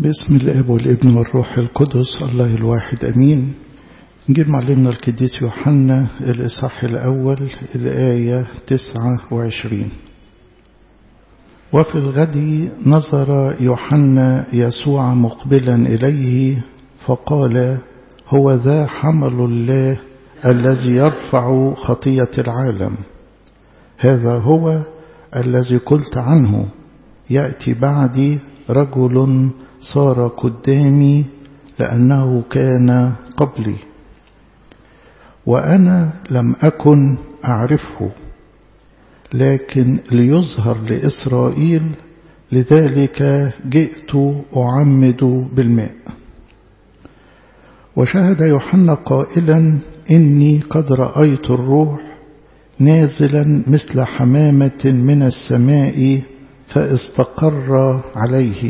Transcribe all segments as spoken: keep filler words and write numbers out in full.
باسم الاب والابن والروح القدس الله الواحد امين. نجيب معلمنا القديس يوحنا الاصحاح الاول الايه تسعة وعشرين. وفي الغد نظر يوحنا يسوع مقبلا اليه فقال: هو ذا حمل الله الذي يرفع خطية العالم. هذا هو الذي قلت عنه: يأتي بعدي رجل صار قدامي لأنه كان قبلي، وأنا لم أكن أعرفه، لكن ليظهر لإسرائيل، لذلك جئت أعمد بالماء. وشهد يوحنا قائلا: إني قد رأيت الروح نازلا مثل حمامة من السماء فاستقر عليه،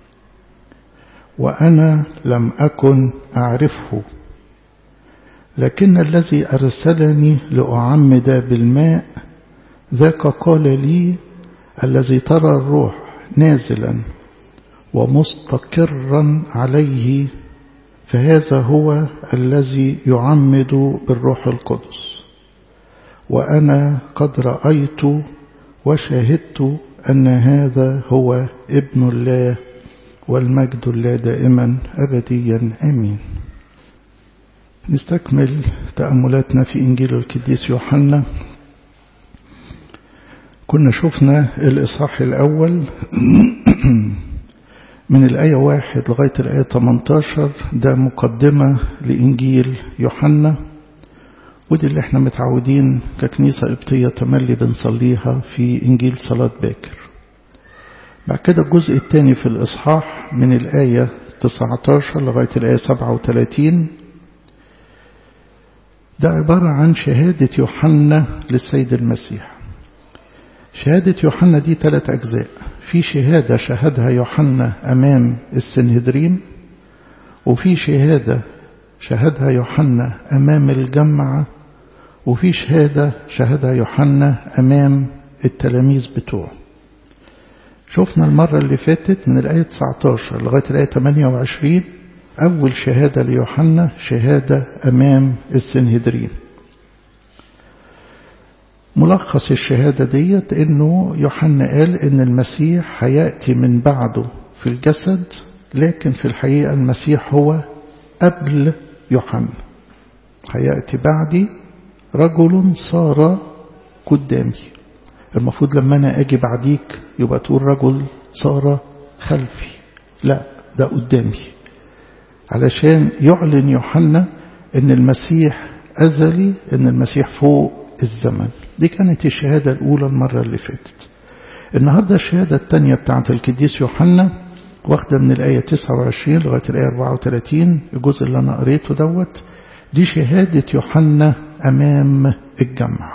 وأنا لم أكن أعرفه، لكن الذي أرسلني لأعمد بالماء ذاك قال لي: الذي ترى الروح نازلا ومستقرا عليه فهذا هو الذي يعمد بالروح القدس. وأنا قد رأيت وشاهدت أن هذا هو ابن الله، والمجد الله دائما أبديا آمين. نستكمل تأملاتنا في إنجيل القديس يوحنا. كنا شفنا الإصحاح الأول من الآية واحد لغاية الآية ثمانية عشر، ده مقدمة لإنجيل يوحنا، ودي اللي احنا متعودين ككنيسة قبطية تملي بنصليها في إنجيل صلاة باكر. بعد كده الجزء الثاني في الإصحاح من الآية تسعة عشر لغاية الآية سبعة وثلاثين، ده عبارة عن شهادة يوحنا للسيد المسيح. شهادة يوحنا دي ثلاث أجزاء. في شهادة شهدها يوحنا أمام السنهدرين، وفي شهادة شهدها يوحنا أمام الجمع، وفي شهادة شهدها يوحنا أمام التلاميذ بتوعه. شفنا المرة اللي فاتت من الآية تسعة عشر لغاية الآية ثمانية وعشرين أول شهادة ليوحنا شهادة أمام السنهدرين. ملخص الشهادة ديت إنه يوحنا قال إن المسيح هيأتي من بعده في الجسد، لكن في الحقيقة المسيح هو قبل يوحنا. هيأتي بعدي رجل صار قدامي. المفروض لما أنا أجي بعديك يبقى تقول رجل صار خلفي، لا، ده قدامي، علشان يعلن يوحنا إن المسيح أزلي، إن المسيح فوق الزمن. دي كانت الشهادة الأولى المرة اللي فاتت. النهاردة الشهادة الثانية بتاعت القديس يوحنا واخدة من الآية تسعة وعشرين لغاية الآية أربعة وثلاثين، الجزء اللي أنا قريته دوت. دي شهادة يوحنا أمام الجمع.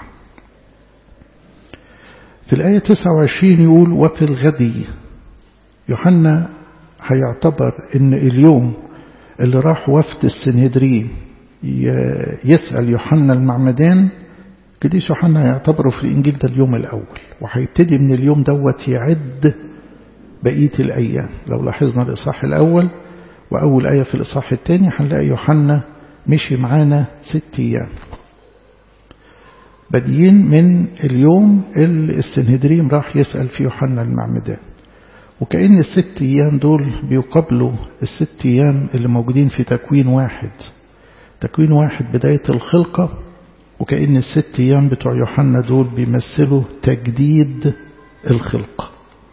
في الآية تسعة وعشرين يقول: وفي الغد. يوحنا هيعتبر إن اليوم اللي راح وفد السنهدرين يسأل يوحنا المعمدان، قديس يوحنا هيعتبره في الإنجيل ده اليوم الأول، وهيبتدي من اليوم دوت يعد بقية الأيام. لو لاحظنا الإصحاح الأول وأول آية في الإصحاح الثاني هنلاقي يوحنا مشي معانا ست أيام، بديين من اليوم اللي السنهدرين راح يسأل في يوحنا المعمدان. وكأن الست أيام دول بيقابلوا الست أيام اللي موجودين في تكوين واحد. تكوين واحد بداية الخلقة، وكأن الست أيام بتوع يوحنا دول بيمثلوا تجديد الخلقة.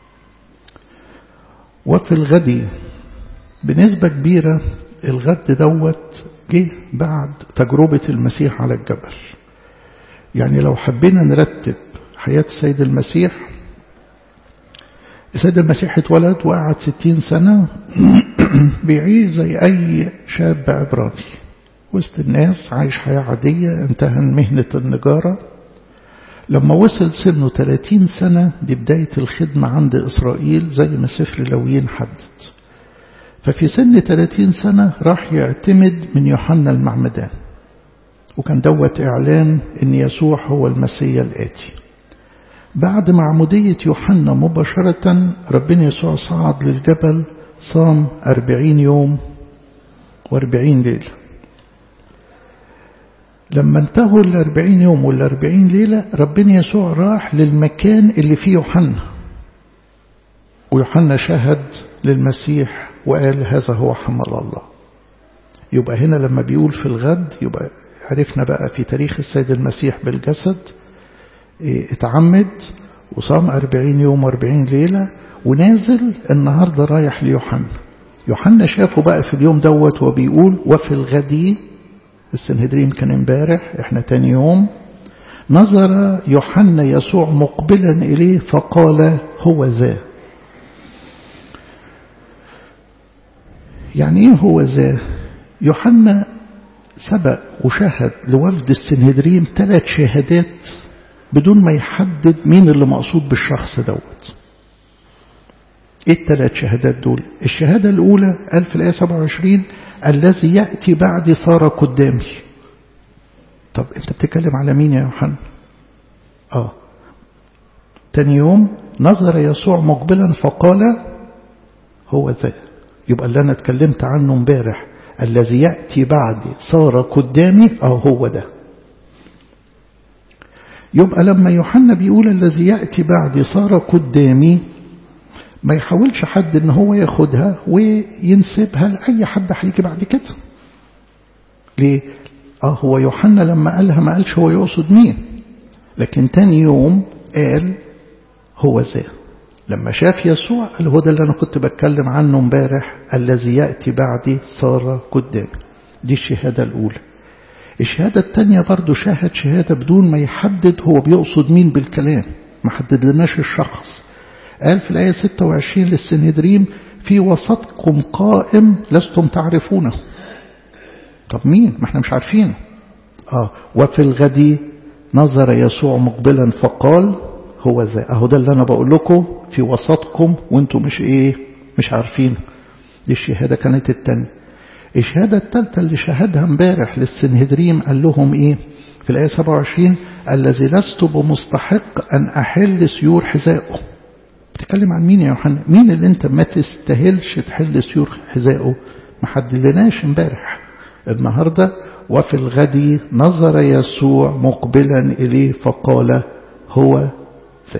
وفي الغد بنسبة كبيرة الغد دوت جه بعد تجربة المسيح على الجبل. يعني لو حبينا نرتب حياة السيد المسيح، السيد المسيح اتولد وقعد ستين سنة بيعيش زي أي شاب عبراني وسط الناس، عايش حياة عادية، امتهن مهنة النجارة. لما وصل سنه ثلاثين سنة دي بداية الخدمة عند إسرائيل زي ما سفر لاويين حدد. ففي سن ثلاثين سنة راح يعتمد من يوحنا المعمدان، وكان دوت إعلان إن يسوع هو المسيح الآتي. بعد معمودية يوحنا مباشرة ربنا يسوع صعد للجبل صام أربعين يوم وأربعين ليلة. لما انتهوا الأربعين يوم والأربعين ليلة ربنا يسوع راح للمكان اللي فيه يوحنا، ويوحنا شهد للمسيح وقال هذا هو حمل الله. يبقى هنا لما بيقول في الغد يبقى عرفنا بقى في تاريخ السيد المسيح بالجسد اتعمد وصام أربعين يوم وأربعين ليلة ونازل النهاردة رايح ليوحنا. يوحنا شافه بقى في اليوم دوت وبيقول وفي الغد، السنهدرين كان امبارح، احنا تاني يوم، نظر يوحنا يسوع مقبلا إليه فقال هو ذا. يعني ايه هو ذا؟ يوحنا سبق وشهد لوفد السنهدرين ثلاث شهادات بدون ما يحدد مين اللي مقصود بالشخص دوت. ايه الثلاث شهادات دول؟ الشهادة الأولى قال في الآية سبعة وعشرين الذي يأتي بعدي صار قدامي. طب انت بتتكلم على مين يا يوحنا؟ اه تاني يوم نظر يسوع مقبلا فقال هو ذا. يبقى اللي انا اتكلمت عنه امبارح الذي يأتي بعدي صار قدامي، اه هو ده. يبقى لما يوحنا بيقول الذي يأتي بعدي صار قدامي ما يحاولش حد ان هو ياخدها وينسبها لأي حد هيجي بعد كده. ليه؟ اه هو يوحنا لما قالها ما قالش هو يقصد مين، لكن تاني يوم قال هو ذا. لما شاف يسوع قال هو ده اللي انا كنت بتكلم عنه امبارح، الذي يأتي بعدي صار قدامي. دي الشهادة الأولى. الشهادة الثانية برضو شاهد شهادة بدون ما يحدد هو بيقصد مين بالكلام، ما حدد لناش الشخص. قال في الآية ستة وعشرين للسنهدرين في وسطكم قائم لستم تعرفونه. طب مين؟ ما احنا مش عارفينه. آه وفي الغد نظر يسوع مقبلا فقال هو ذا. اهو ده اللي انا بقول لكم في وسطكم وانتم مش ايه مش عارفين. دي الشهادة كانت الثانية. الشهادة الثالثة اللي شهدها امبارح للسنهدرين قال لهم ايه في الآية سبعة وعشرين الذي لست بمستحق ان احل سيور حذائه. بتتكلم عن مين يا يوحنا؟ مين اللي انت ما تستاهلش تحل سيور حذائه؟ ما حددناش امبارح. النهارده وفي الغد نظر يسوع مقبلا اليه فقال هو ذا.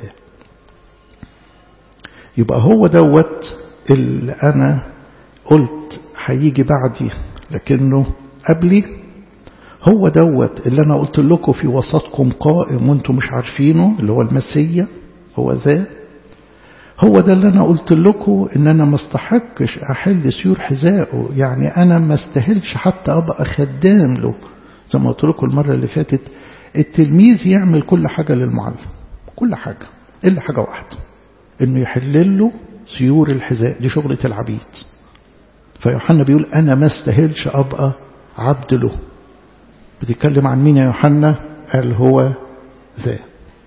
يبقى هو دوت اللي انا قلت هيجي بعدي لكنه قبلي. هو دوت اللي انا قلت لكم في وسطكم قائم وانتم مش عارفينه، اللي هو المسيح هو ذا. هو ده اللي أنا قلت لكم إن أنا ما استحقش أحل سيور حذائه، يعني أنا ما استاهلش حتى أبقى خدام له. زي ما قلت لكم المرة اللي فاتت التلميذ يعمل كل حاجة للمعلم، كل حاجة إلا حاجة واحدة، إنه يحل له سيور الحذاء. دي شغلة العبيد. فيوحنا بيقول أنا ما استاهلش أبقى عبد له. بتتكلم عن مين يا يوحنا؟ قال هو ذا.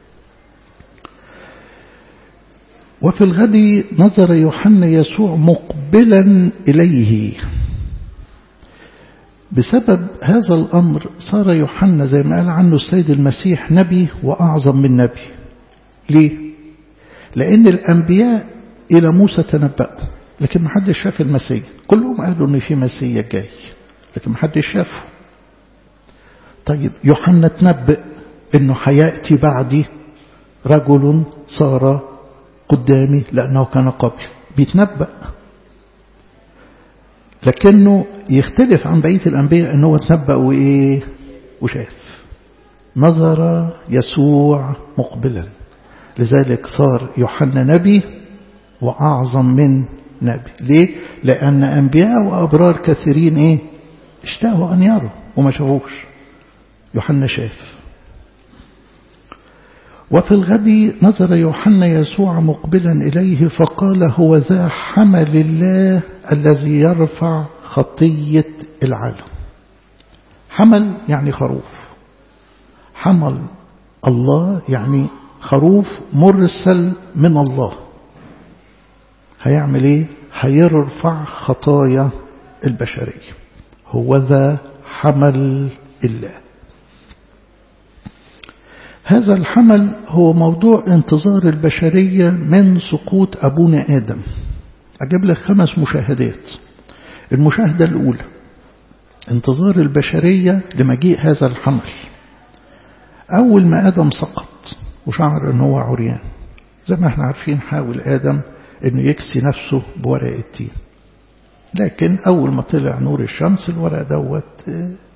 وفي الغد نظر يوحنا يسوع مقبلا إليه. بسبب هذا الأمر صار يوحنا زي ما قال عنه السيد المسيح نبي وأعظم من نبي. ليه؟ لأن الأنبياء إلى موسى تنبأوا لكن ما حدش شاف المسيح. كلهم قالوا إن في مسيح جاي لكن ما حدش شافه. طيب يوحنا تنبأ إنه حياتي بعدي رجل صار قدامي لأنه كان قبل. بيتنبأ لكنه يختلف عن بقية الأنبياء أنه تنبأ وإيه وشاف. نظر يسوع مقبلا، لذلك صار يوحنا نبي وأعظم من نبي. ليه؟ لأن أنبياء وأبرار كثيرين إيه اشتاقوا أن يروا وما شافوش. يوحنا شاف. وفي الغد نظر يوحنا يسوع مقبلا إليه فقال هو ذا حمل الله الذي يرفع خطية العالم. حمل يعني خروف، حمل الله يعني خروف مرسل من الله. هيعمل ايه؟ هيرفع خطايا البشرية. هو ذا حمل الله. هذا الحمل هو موضوع انتظار البشرية من سقوط أبونا آدم. أجيب لك خمس مشاهدات. المشاهدة الأولى انتظار البشرية لمجيء هذا الحمل. أول ما آدم سقط وشعر أنه هو عريان، زي ما احنا عارفين حاول آدم أنه يكسي نفسه بورق التين، لكن أول ما طلع نور الشمس الورق دوت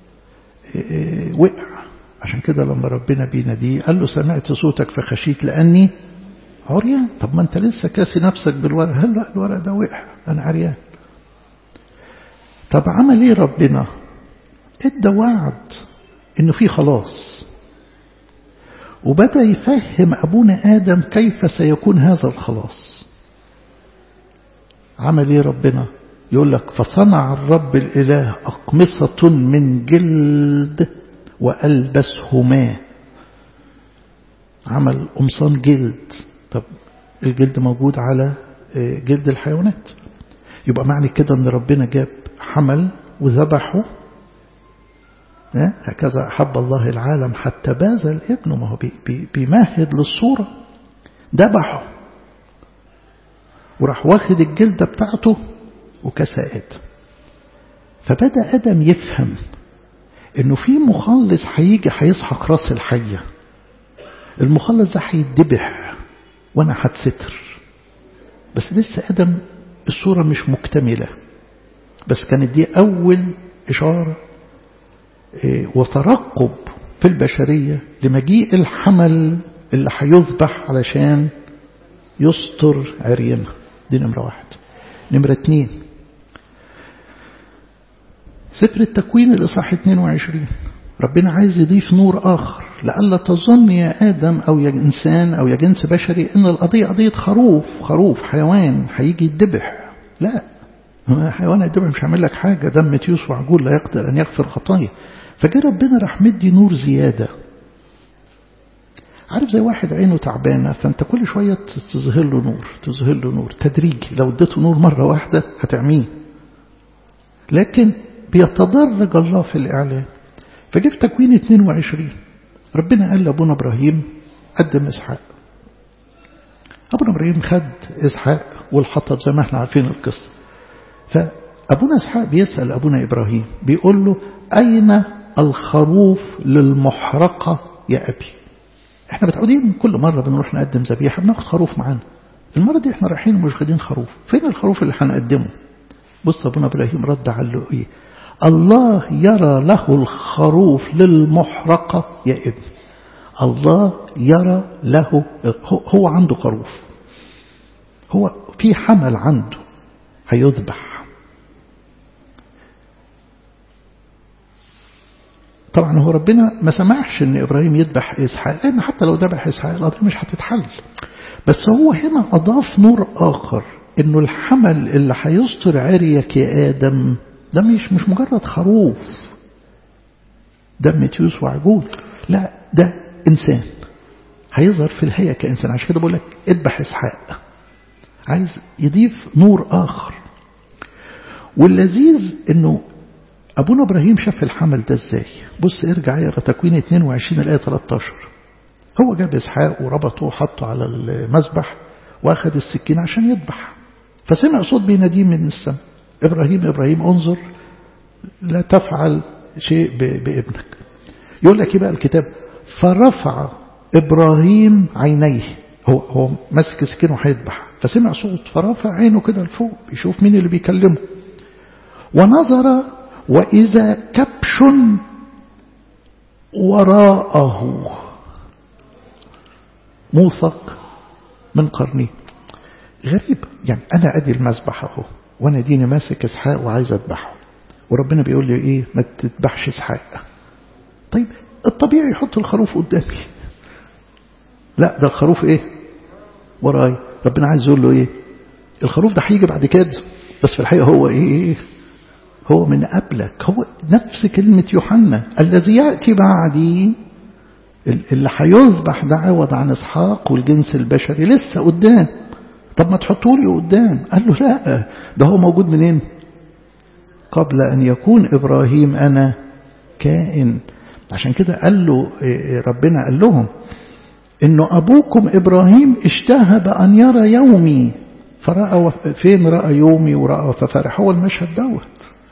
وقع. عشان كده لما ربنا بيناديه قال له سمعت صوتك فخشيت لأني عريان. طب ما انت لسه كاسي نفسك بالورق، هل لا الورق ده وقع أنا عريان. طب عمل ايه ربنا؟ ادى وعد انه في خلاص، وبدأ يفهم أبونا آدم كيف سيكون هذا الخلاص. عمل ايه ربنا؟ يقول لك فصنع الرب الإله أقمصة من جلد وألبسهما. عمل قمصان جلد. طب الجلد موجود على جلد الحيوانات، يبقى معنى كده ان ربنا جاب حمل وذبحه. هكذا أحب الله العالم حتى باذل ابنه، ما هو بي بي بيمهد للصورة. ذبحه وراح واخد الجلدة بتاعته وكسى آدم. فبدأ آدم يفهم انه في مخلص هيجي هيسحق راس الحية. المخلص ده هيتذبح وانا هتستر. بس لسه آدم الصورة مش مكتملة، بس كانت دي أول إشارة وترقب في البشرية لمجيء الحمل اللي هيذبح علشان يستر عريانها. دي نمرة واحد. نمرة اتنين، سفر التكوين الإصحاح اتنين وعشرين، ربنا عايز يضيف نور آخر. لألا تظن يا آدم أو يا إنسان أو يا جنس بشري إن القضية قضية خروف خروف حيوان هيجي يتذبح. لا، حيوان يتذبح مش هيعمل لك حاجة، دم تيوس وعجول لا يقدر أن يغفر خطايا. فجاء ربنا راح مدي نور زيادة. عارف زي واحد عينه تعبانة، فأنت كل شوية تظهر له نور تظهر له نور تدريجي. لو اديته نور مرة واحدة هتعميه، لكن بيتدرج الله في الإعلان. فجاء في تكوين اتنين وعشرين ربنا قال لأبونا إبراهيم قدم إسحاق. أبونا إبراهيم خد إسحاق والحطب زي ما احنا عارفين القصة. فأبونا إسحاق بيسأل أبونا إبراهيم بيقول له أين الخروف للمحرقة يا أبي؟ احنا متعودين كل مرة بنروح نقدم ذبيحة بناخد خروف معانا. المرة دي احنا رايحين ومش خدين خروف. فين الخروف اللي هنقدمه؟ بص أبونا إبراهيم رد على له إيه؟ الله يرى له الخروف للمحرقة يا ابن. الله يرى له، هو عنده خروف، هو في حمل عنده هيذبح. طبعا هو ربنا ما سمحش ان ابراهيم يذبح اسحاق، لان حتى لو ذبح اسحاق القضيه مش هتتحل. بس هو هنا اضاف نور اخر، انه الحمل اللي هيستر عريك يا ادم ده مش مش مجرد خروف دم تيوس وعجول، لا ده انسان هيظهر في الهيئه كانسان. عشان كده بقول لك اذبح اسحاق، عايز يضيف نور اخر. واللذيذ انه أبونا إبراهيم شاف الحمل ده إزاي. بص ارجع يقرأ تكوين اتنين وعشرين الآية ثلاثة عشر. هو جاب إسحاق وربطه وحطه على المذبح وأخذ السكين عشان يذبح، فسمع صوت بيناديه من السماء إبراهيم إبراهيم انظر لا تفعل شيء بابنك. يقول لك بقى الكتاب فرفع إبراهيم عينيه، هو هو ماسك سكينه هيذبح، فسمع صوت فرفع عينه كده لفوق يشوف مين اللي بيكلمه، ونظر وإذا كبش وراءه موثق من قرنيه. غريب يعني أنا أدي المذبح أهو وأنا ديني ماسك إسحاق وعايز أذبحه، وربنا بيقول لي إيه ما تذبحش إسحاق. طيب الطبيعي يحط الخروف قدامي، لا ده الخروف إيه وراي. ربنا عايز يقول له إيه الخروف ده هيجي بعد كده، بس في الحقيقة هو إيه هو من قبلك. هو نفس كلمة يوحنا الذي يأتي بعدي اللي هيذبح ده عوض عن إسحاق والجنس البشري لسه قدام. طب ما تحطوا لي قدام. قال له لا ده هو موجود منين؟ قبل أن يكون إبراهيم أنا كائن. عشان كده قال له ربنا قال لهم إنه أبوكم إبراهيم اشتهى بأن يرى يومي فرأى فين رأى يومي ورأى ففرح. هو المشهد دوت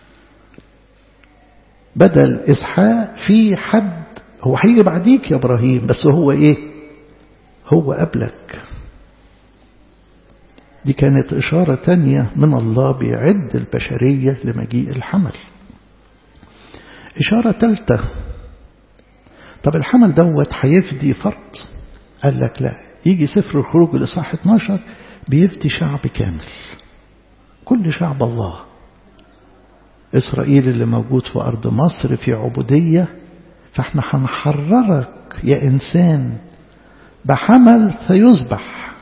بدل إسحاق في حد هو هيجي بعديك يا إبراهيم، بس هو إيه؟ هو قبلك. دي كانت إشارة تانية من الله بيعد البشرية لمجيء الحمل. إشارة ثالثة، طب الحمل دوت هيفدي فرد؟ قال لك لا، يجي سفر الخروج الإصحاح اتناشر بيفدي شعب كامل، كل شعب الله. إسرائيل اللي موجود في أرض مصر في عبودية، فاحنا هنحررك يا إنسان بحمل سيذبح.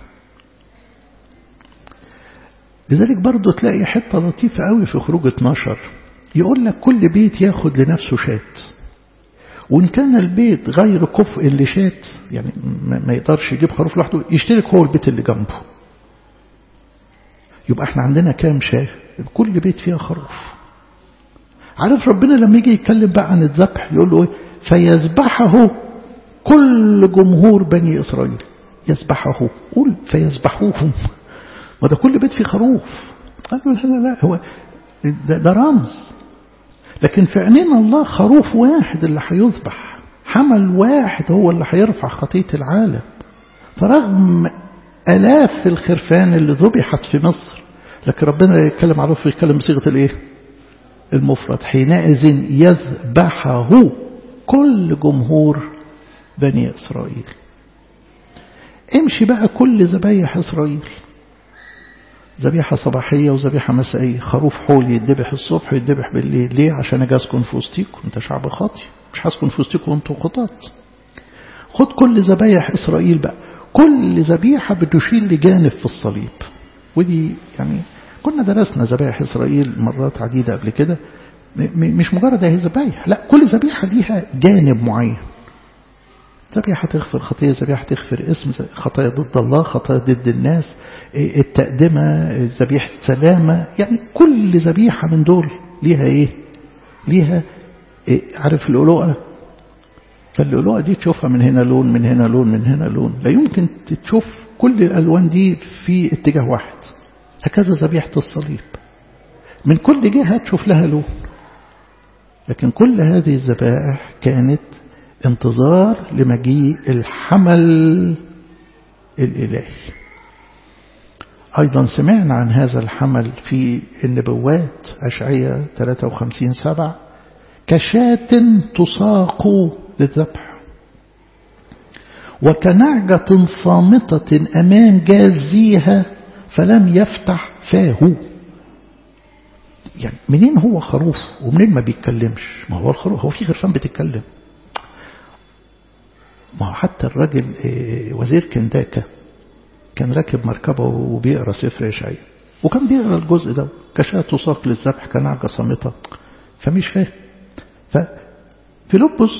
لذلك برضو تلاقي حتة لطيفة قوي في خروج اتناشر، يقول لك كل بيت ياخد لنفسه شات، وإن كان البيت غير كفء اللي شات، يعني ما يقدرش يجيب خروف لوحده، يشترك هو البيت اللي جنبه. يبقى احنا عندنا كام شاه؟ كل بيت فيها خروف. عارف ربنا لما يجي يتكلم بقى عن الذبح يقول له ايه؟ فيذبحه كل جمهور بني إسرائيل. يذبحه، قول فيذبحوهم، وده كل بيت فيه خروف. قالوا لا لا لا، هو ده, ده رمز، لكن في عينين الله خروف واحد اللي هيذبح، حمل واحد هو اللي هيرفع خطية العالم. فرغم آلاف الخرفان اللي ذبحت في مصر، لكن ربنا يتكلم عرف يتكلم بصيغة الايه؟ المفرد. حينئذ يذبحه كل جمهور بني إسرائيل. امشي بقى كل ذبايح إسرائيل، ذبيحة صباحية وذبيحة مسائية. خروف حول يتذبح الصبح ويتذبح بالليل. ليه؟ عشان اجي اسكن في وسطيكم، انت شعب خاطي، مش هسكن في وسطيكم وانتم خطاط. خد كل ذبايح إسرائيل بقى، كل ذبيحة بتشير لجانب في الصليب. ودي يعني كنا درسنا ذبايح إسرائيل مرات عديدة قبل كده، مش مجرد هي ذبايح، لا، كل ذبيحة ليها جانب معين. ذبيحة تغفر خطية، ذبيحة تغفر اسم، خطايا ضد الله، خطايا ضد الناس، التقدمة، ذبيحة سلامة. يعني كل ذبيحة من دول ليها ايه؟ ليها إيه؟ عارف الألوءة؟ فالألوءة دي تشوفها من هنا لون، من هنا لون، من هنا لون. لا يمكن تشوف كل الألوان دي في اتجاه واحد. هكذا ذبيحة الصليب من كل جهة تشوف لها لون. لكن كل هذه الذبائح كانت انتظار لمجيء الحمل الإلهي. أيضا سمعنا عن هذا الحمل في النبوات، أشعياء ثلاثة وخمسين سبعة، كشاة تساق للذبح وكنعجة صامتة أمام جازيها فلم يفتح فاه. يعني منين هو خروف ومنين ما بيتكلمش؟ ما هو الخروف، هو في خرفان بتتكلم؟ ما هو حتى الراجل وزير كنداكا كان راكب مركبه وبيقرأ سفر إشعياء، وكان بيقرأ الجزء ده، كشاة تساق للذبح كنعجة صامتة، فمش فاهم. ففيلبس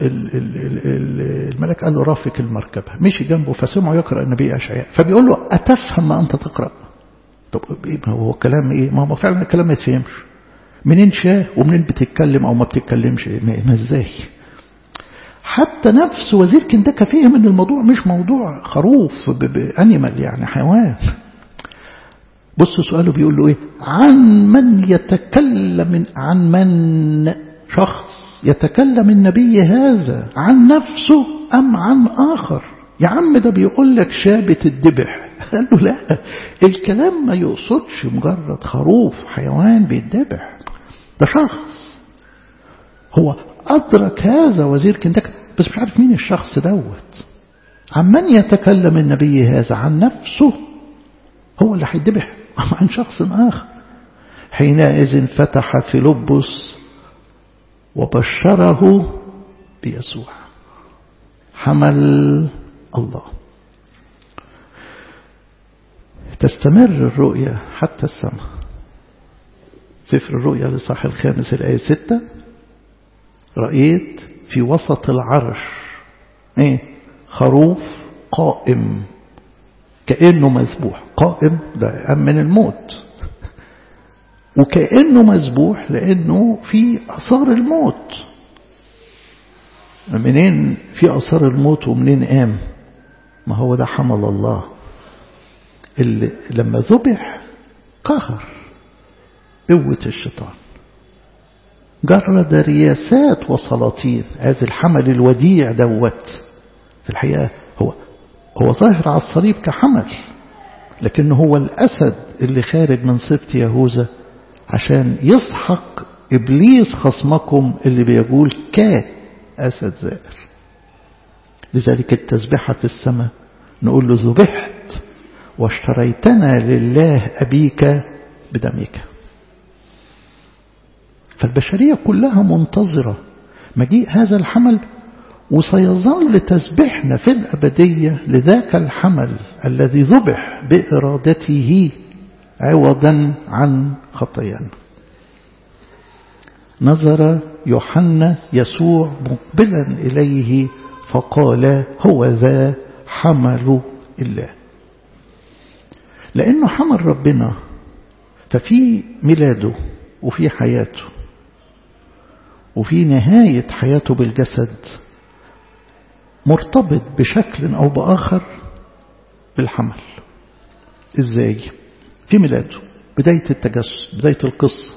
الملك قال له رافق المركبة، مشي جنبه فسمعه يقرأ النبي إشعياء، فبيقول له أتفهم ما أنت تقرأ؟ طب ما هو كلام إيه؟ ما هو فعلا الكلام ما يتفهمش. منين شاه ومنين بتتكلم أو ما بتتكلمش؟ ما إزاي؟ حتى نفس وزير كنداكا فهم ان الموضوع مش موضوع خروف بأنيمال يعني حيوان. بص سؤاله بيقول له ايه؟ عن من يتكلم، من عن من شخص يتكلم النبي هذا، عن نفسه ام عن اخر؟ يا عم ده بيقول لك شابة الذبح. قال له لا، الكلام ما يقصدش مجرد خروف حيوان بيتذبح، ده شخص. هو أدرك هذا وزير كنداكا، بس مش عارف مين الشخص دوت. عمن يتكلم النبي هذا؟ عن نفسه، هو اللي هيذبح، عن شخص آخر. حينئذ فتح فيلبس وبشره بيسوع حمل الله. تستمر الرؤيا حتى السماء. سفر الرؤيا الإصحاح الخامس الآية ستة، رأيت في وسط العرش ايه؟ خروف قائم كأنه مذبوح. قائم ده أمن الموت، وكأنه مذبوح لأنه في أثار الموت. منين في أثار الموت ومنين قام؟ ما هو ده حمل الله اللي لما ذبح قهر قوة الشيطان، جرد رياسات وسلاطين. هذا الحمل الوديع دوت في الحقيقة هو هو ظاهر على الصليب كحمل، لكن هو الأسد اللي خارج من سبط يهوذا عشان يسحق إبليس خصمكم اللي بيقول كأسد زائر. لذلك التسبيحة في السماء نقول له ذبحت واشتريتنا لله أبيك بدمك. فالبشرية كلها منتظرة مجيء هذا الحمل، وسيظل تسبحنا في الأبدية لذاك الحمل الذي ذبح بإرادته عوضا عن خطايانا. نظر يوحنا يسوع مقبلا إليه فقال هو ذا حمل الله. لأنه حمل ربنا ففي ميلاده وفي حياته وفي نهاية حياته بالجسد مرتبط بشكل أو بآخر بالحمل. إزاي؟ في ميلاده بداية التجسد، بداية القصة،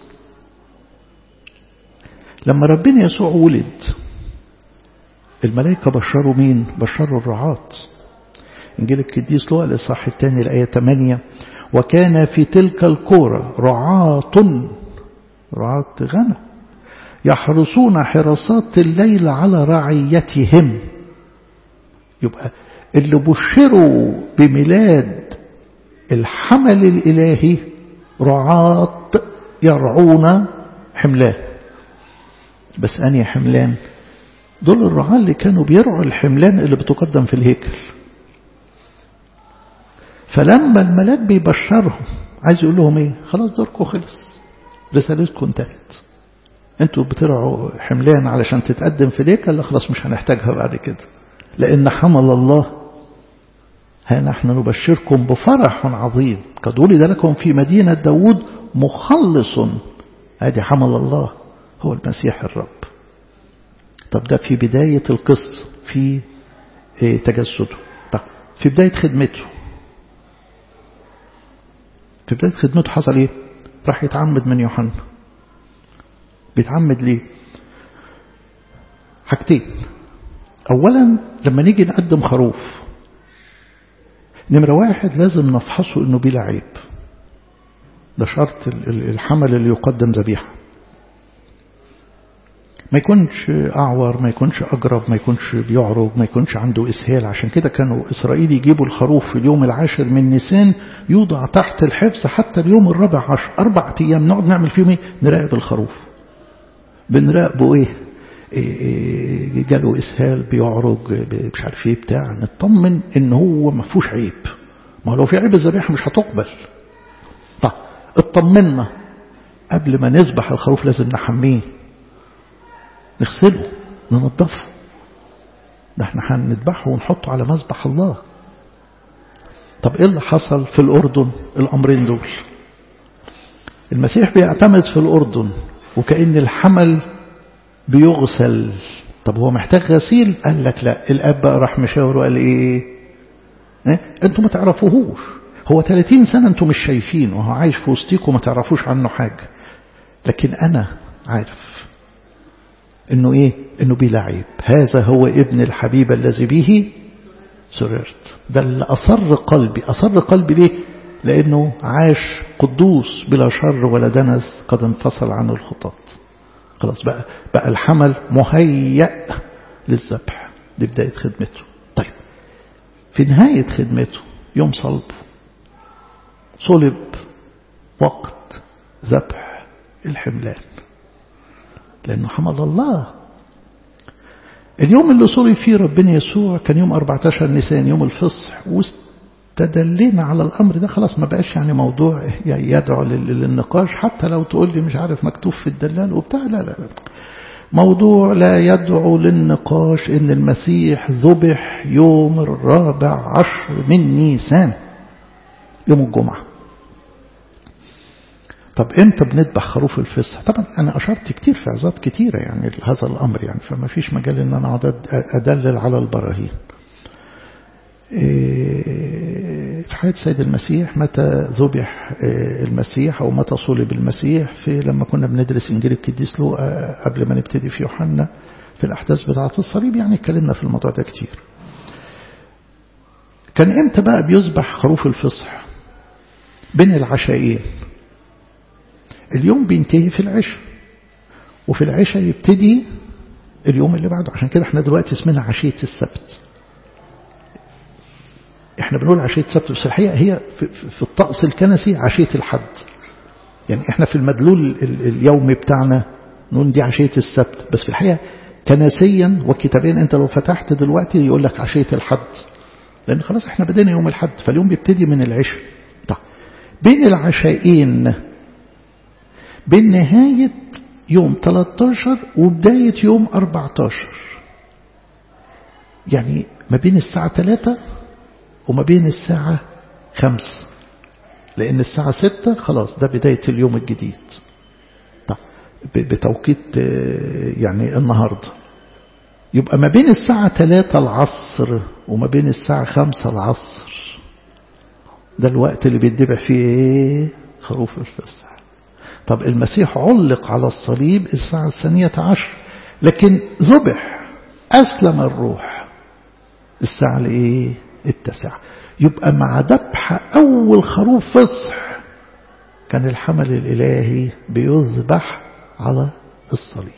لما ربنا يسوع ولد الملائكة بشروا مين؟ بشروا الرعاة. إنجيل القديس لوقا الإصحاح الثاني الآية ثمانية وكان في تلك الكورة رعاة رعاة غنم يحرسون حراسات الليل على رعيتهم. يبقى اللي بشروا بميلاد الحمل الإلهي رعاة يرعون حملان. بس أني حملان؟ دول الرعاة اللي كانوا بيرعوا الحملان اللي بتقدم في الهيكل. فلما الملاك بيبشرهم عايز يقول لهم ايه؟ خلاص دوركم خلص، رسالتكم انتهت. انتوا بترعوا حملان علشان تتقدم في الهيكل، لا خلاص مش هنحتاجها بعد كده، لأن حمل الله ها نحن نبشركم بفرح عظيم قد ولد لكم في مدينة داود مخلص. هذه حمل الله هو المسيح الرب. طب ده في بداية القصة في تجسده. طب في بداية خدمته في بداية خدمته حصل ايه؟ راح يتعمد من يوحنا. بيتعمد ليه؟ حاجتين. اولا لما نيجي نقدم خروف، نمرة واحد لازم نفحصه انه بلا عيب. ده شرط الحمل اللي يقدم ذبيحة. ما يكونش أعور، ما يكونش أجرب، ما يكونش بيعرج، ما يكونش عنده إسهال. عشان كده كانوا إسرائيل يجيبوا الخروف في اليوم العاشر من نيسان يوضع تحت الحفظ حتى اليوم الرابع عشر. أربع أيام نقعد نعمل فيهم إيه؟ نراقب الخروف. بنراقبه إيه؟ إيه جاله إسهال، بيعرج، مش عارف إيه بتاع، نطمن إن هو ما فيهوش عيب. ما لو في عيب الذبيحة مش هتقبل. طب اطمنا قبل ما نذبح الخروف لازم نحميه، نغسله، ننظفه. ده احنا هنذبحه ونحطه على مذبح الله. طب ايه اللي حصل في الأردن؟ الأمرين دول. المسيح بيعتمد في الأردن وكأن الحمل بيغسل. طب هو محتاج غسيل؟ قال لك لا. الأب بقى راح مشاور وقال ايه؟ اه؟ انتوا ما تعرفوهوش، هو ثلاثين سنة انتوا مش شايفين وهو عايش في وسطيكم ما تعرفوش عنه حاجة، لكن أنا عارف انه ايه؟ انه بلا عيب. هذا هو ابن الحبيب الذي به سررت. ده اللي أصر قلبي. أصر قلبي ليه؟ لأنه عاش قدوس بلا شر ولا دنس قد انفصل عن الخطاة. خلاص بقى بقى الحمل مهيأ للذبح. دي بداية خدمته. طيب في نهاية خدمته يوم صلبه صلب وقت ذبح الحملان، لأنه حمل الله. اليوم اللي صلب فيه ربنا يسوع كان يوم أربعة عشر نيسان، يوم الفصح، واستدلنا على الأمر ده. خلاص ما بقاش يعني موضوع يدعو للنقاش، حتى لو تقول لي مش عارف مكتوب في الدلال وبتاع، لا لا موضوع لا يدعو للنقاش إن المسيح ذبح يوم الرابع عشر من نيسان، يوم الجمعة. طب امتى بنذبح خروف الفصح؟ طبعا انا اشرت كتير في عظات كتيره يعني هذا الامر، يعني فما فيش مجال ان انا اقعد ادلل على البراهين. في حياة سيد المسيح، متى ذبح المسيح أو متى صلب المسيح. في لما كنا بندرس إنجيل القديس لوقا قبل ما نبتدي في يوحنا في الأحداث بتاعة الصليب، يعني اتكلمنا في الموضوع ده كتير. كان امتى بقى بيذبح خروف الفصح؟ بين العشاءين. اليوم بينتهي في العشاء، وفي العشاء يبتدي اليوم اللي بعده. عشان كده احنا دلوقتي اسمنا عشية السبت. احنا بنقول عشية السبت، بس الحقيقة هي في, في الطقس الكنسي عشية الحد. يعني احنا في المدلول اليومي بتاعنا نقول دي عشية السبت، بس في الحقيقة كنسيا وكتابيا انت لو فتحت دلوقتي يقول لك عشية الحد، لان خلاص احنا بدينا يوم الحد، فاليوم بيبتدي من العشاء. طيب بين العشاءين، بين نهاية يوم ثلاثة عشر وبداية يوم أربعة عشر، يعني ما بين الساعة ثلاثة وما بين الساعة خمسة، لأن الساعة ستة خلاص ده بداية اليوم الجديد. طيب بتوقيت يعني النهاردة، يبقى ما بين الساعة ثلاثة العصر وما بين الساعة خمسة العصر ده الوقت اللي بيتذبح فيه ايه؟ خروف الفصح. طب المسيح علق على الصليب الساعة الثانية عشر، لكن ذبح أسلم الروح الساعة الايه؟ التاسعة. يبقى مع ذبح أول خروف فصح كان الحمل الإلهي بيذبح على الصليب.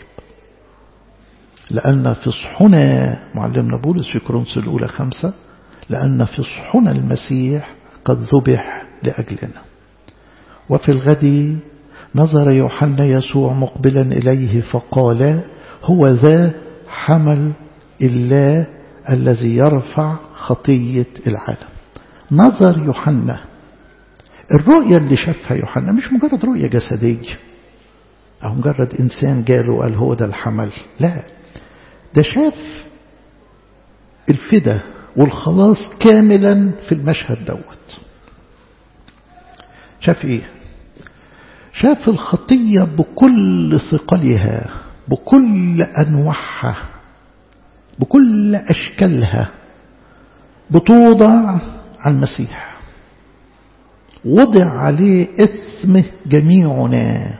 لأن فصحنا، معلمنا بولس في كورنثوس الأولى خمسة، لأن فصحنا المسيح قد ذبح لأجلنا. وفي الغد نظر يوحنا يسوع مقبلا إليه فقال هو ذا حمل الله الذي يرفع خطية العالم. نظر يوحنا، الرؤية اللي شافها يوحنا مش مجرد رؤية جسدية أو مجرد إنسان جاله قال هو ده الحمل، لا، ده شاف الفدا والخلاص كاملا في المشهد دوت. شاف ايه؟ شاف الخطية بكل ثقلها، بكل أنواعها، بكل أشكالها بتوضع على المسيح، وضع عليه إثم جميعنا.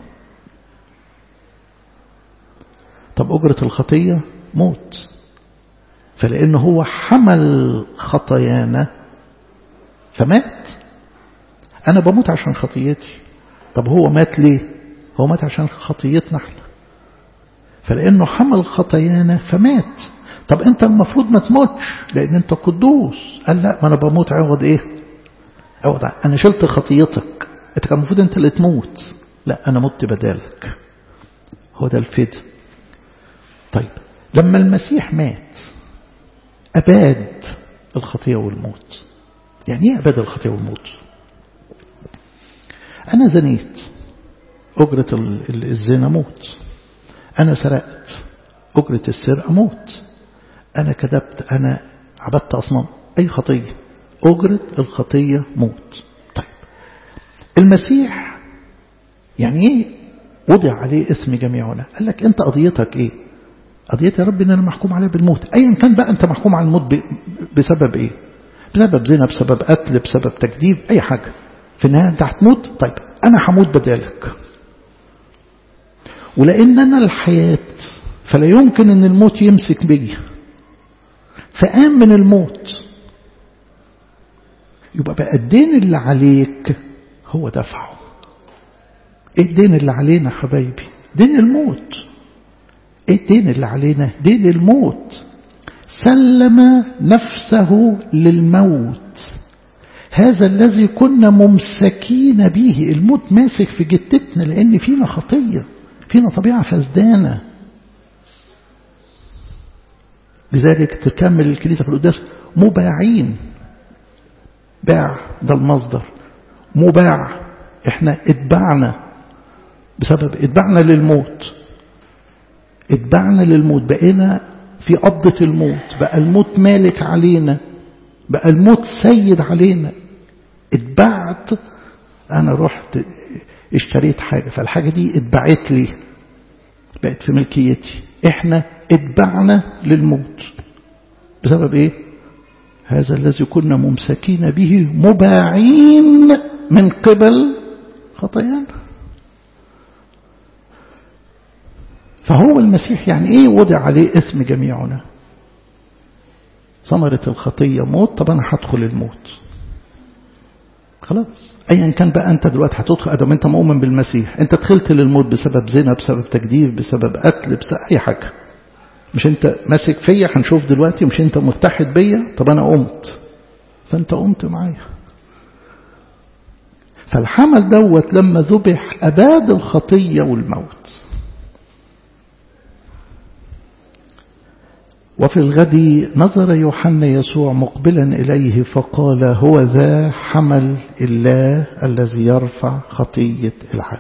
طب أجرة الخطية موت، فلأنه هو حمل خطايانا فمات. أنا بموت عشان خطيتي، طب هو مات ليه؟ هو مات عشان خطيتنا احنا، فلأنه حمل خطايانا فمات. طب أنت المفروض ما تموتش لأن أنت قدوس. قال لا، ما أنا بموت عوض إيه؟ عوض أنا شلت خطيتك، أنت كان المفروض أنت اللي تموت، لا أنا مت بدالك. هو ده الفداء. طيب لما المسيح مات أباد الخطية والموت. يعني ايه أباد الخطية والموت؟ أنا زنيت، أجرة الزنا موت. أنا سرقت، أجرة السرقة موت. أنا كذبت، أنا عبدت أصنام، أي خطية أجرة الخطية موت. طيب المسيح يعني ايه وضع عليه اسم جميعنا؟ قال لك أنت قضيتك ايه؟ قضيتي يا رب ان انا محكوم عليه بالموت. ايا كان بقى انت محكوم على الموت بسبب ايه؟ بسبب زنا، بسبب قتل، بسبب تكذيب، اي حاجة، في النهاية انت هتموت. طيب انا هموت بدالك، ولان انا الحياة فلا يمكن ان الموت يمسك بي، فقام من الموت. يبقى بقى الدين اللي عليك هو دفعه. ايه الدين اللي علينا حبايبي؟ دين الموت. ايه الدين اللي علينا؟ دين الموت. سلم نفسه للموت، هذا الذي كنا ممسكين به. الموت ماسك في جتتنا لأن فينا خطية، فينا طبيعة فسدانة. لذلك تكمل الكنيسة في القداس مباعين. باع ده المصدر، مباع، احنا اتبعنا بسبب اتبعنا للموت. اتبعنا للموت، بقينا في قبضة الموت، بقى الموت مالك علينا، بقى الموت سيد علينا. اتبعت، انا رحت اشتريت حاجة فالحاجة دي اتبعت لي، بقت في ملكيتي. احنا اتبعنا للموت بسبب ايه؟ هذا الذي كنا ممسكين به مباعين من قبل خطايانا. فهو المسيح يعني ايه وضع عليه اسم جميعنا؟ ثمرة الخطية موت. طب انا هدخل الموت خلاص. ايا كان بقى انت دلوقتي هتدخل ادم انت مؤمن بالمسيح، انت دخلت للموت بسبب زنا، بسبب تجديف، بسبب قتل، بسبب اي حاجة. مش انت ماسك فيا هنشوف دلوقتي، مش انت متحد بيا؟ طب انا قمت، فانت قمت معايا. فالحمل دوت لما ذبح اباد الخطية والموت. وفي الغد نظر يوحنا يسوع مقبلا إليه فقال هو ذا حمل الله الذي يرفع خطية العالم.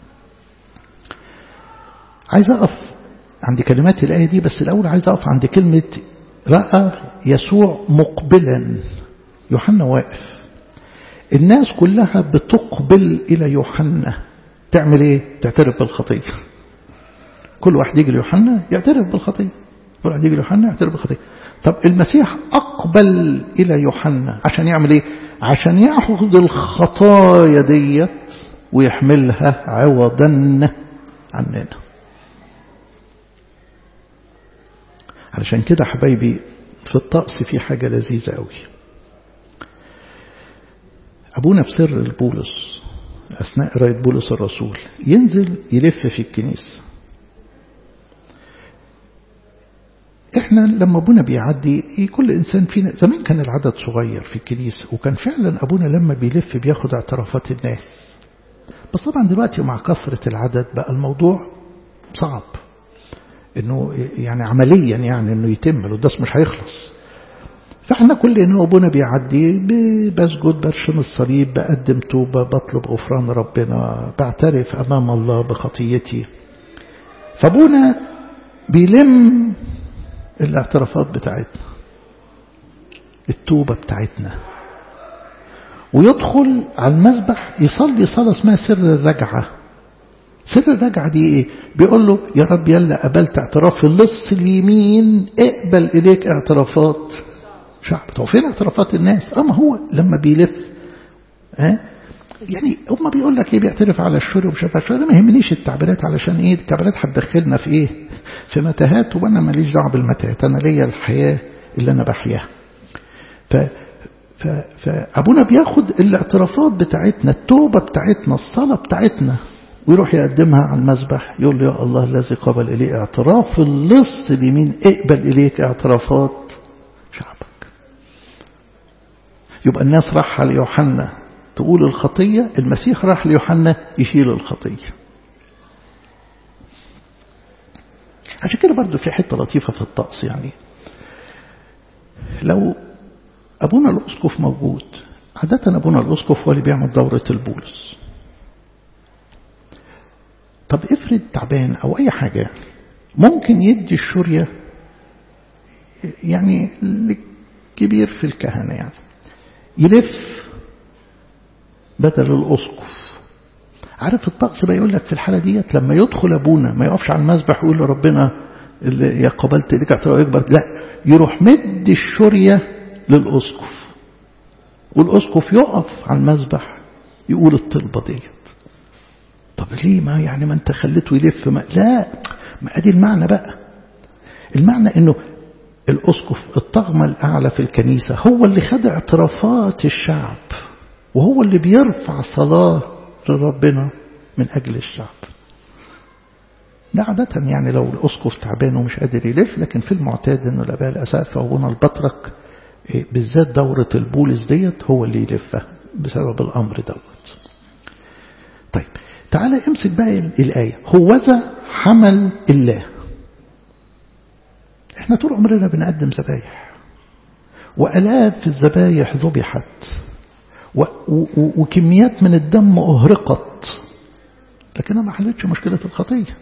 عايز أقف عند كلمات الآية دي، بس الأول عايز أقف عند كلمة رأى يسوع مقبلا. يوحنا واقف، الناس كلها بتقبل إلى يوحنا تعمل إيه؟ تعترف بالخطية. كل واحد يجي ليوحنا يعترف بالخطية، كل واحد يجي ليوحنا يعترف بالخطية. طب المسيح أقبل إلى يوحنا عشان يعمل إيه؟ عشان يأخذ الخطايا ديت ويحملها عوضا عننا. علشان كده حبايبي في الطقس في حاجة لذيذة قوي. أبونا في سر البولس أثناء قراية بولس الرسول ينزل يلف في الكنيسة. احنا لما ابونا بيعدي كل انسان فينا، زمان كان العدد صغير في الكنيسة وكان فعلا ابونا لما بيلف بياخد اعترافات الناس. بس طبعا دلوقتي مع كثرة العدد بقى الموضوع صعب انه يعني عمليا يعني انه يتم، القداس مش هيخلص. فاحنا كلنا ابونا بيعدي بسجد برشم الصليب، بقدم توبة، بطلب غفران ربنا، بعترف امام الله بخطيتي. فابونا بيلم الاعترافات بتاعتنا، التوبة بتاعتنا، ويدخل على المذبح يصلي صلاة اسمها سر الرجعة. سر الرجعة دي ايه؟ بيقول له يا رب يلا قبلت اعتراف اللص اليمين، اقبل اليك اعترافات شعب. طب فين اعترافات الناس؟ اما هو لما بيلف ها يعني هم بيقول لك ايه؟ بيعترف على الشر ومش على الشر. ما يهمنيش التعبيرات، علشان ايه؟ التعبيرات هتدخلنا في ايه؟ في متاهات، وانا ماليش دعوه بالمتاهات، انا ليا الحياه اللي انا بحياها. ف ف فابونا بياخد الاعترافات بتاعتنا، التوبه بتاعتنا، الصلاه بتاعتنا، ويروح يقدمها على المذبح. يقول له يا الله الذي قبل اليه اعتراف اللص اليمين، اقبل اليك اعترافات شعبك. يبقى الناس راح على يوحنا تقول الخطيه، المسيح راح ليوحنا يشيل الخطيه. عشان كده برضو في حتة لطيفة في الطقس، يعني لو أبونا الأسقف موجود، عادة أبونا الأسقف هو اللي بيعمل دورة البولس. طب افرض تعبان أو أي حاجة، يعني ممكن يدي الشورية يعني كبير في الكهنة، يعني يلف بدل الأسقف. عارف الطقس بقى يقول لك في الحالة ديت لما يدخل أبونا ما يقفش على المذبح ويقول لربنا يا قبلت لك اعتراف يكبر، لا، يروح مد الشورية للأسقف، والأسقف يقف على المذبح يقول الطلبة ديت. طب ليه؟ ما يعني ما انت خليته يلف؟ ما لا، ما ادي المعنى بقى. المعنى انه الأسقف الطغمة الأعلى في الكنيسة هو اللي خد اعترافات الشعب، وهو اللي بيرفع صلاة لربنا من أجل الشعب. ده عادة يعني لو الأسقف تعبان ومش قادر يلف، لكن في المعتاد أنه الآباء الأسقفة وابونا البطرك بالذات دورة البولس ديت هو اللي يلفها بسبب الأمر دوت. طيب تعالى امسك بقى الآية، هوذا حمل الله. احنا طول عمرنا بنقدم ذبايح، وآلاف الذبايح ذبحت، وكميات من الدم أهرقت، لكنها ما حلتش مشكلة الخطية.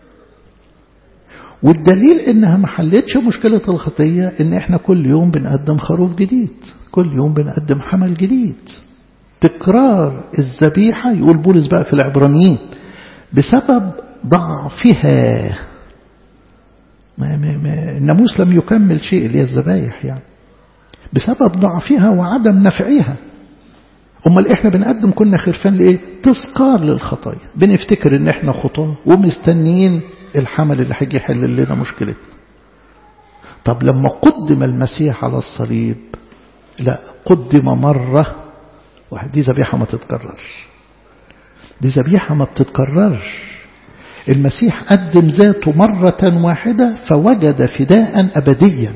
والدليل انها ما حلتش مشكلة الخطية ان احنا كل يوم بنقدم خروف جديد، كل يوم بنقدم حمل جديد. تكرار الذبيحة يقول بولس بقى في العبرانيين بسبب ضعفها. ما ما ما الناموس لم يكمل شيء اللي هي الذبايح يعني. بسبب ضعفها وعدم نفعها. أمال إحنا بنقدم كنا خرفان لإيه؟ تذكار للخطايا. بنفتكر إن إحنا خطاة ومستنيين الحمل اللي هيجي يحل لنا مشكلتنا. طب لما قدم المسيح على الصليب، لا، قدم مرة واحدة. دي ذبيحة ما تتكررش، دي ذبيحة ما بتتكررش. المسيح قدم ذاته مرة واحدة فوجد فداء أبديا.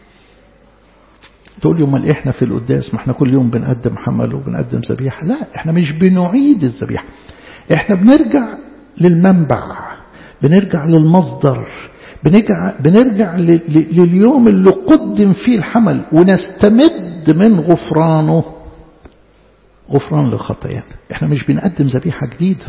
تقول يوم ما إحنا في القداس ما إحنا كل يوم بنقدم حمل وبنقدم ذبيحة. لا، إحنا مش بنعيد الذبيحة، إحنا بنرجع للمنبع، بنرجع للمصدر، بنرجع, بنرجع لليوم اللي قدم فيه الحمل ونستمد من غفرانه غفران لخطايانا. إحنا مش بنقدم ذبيحة جديدة.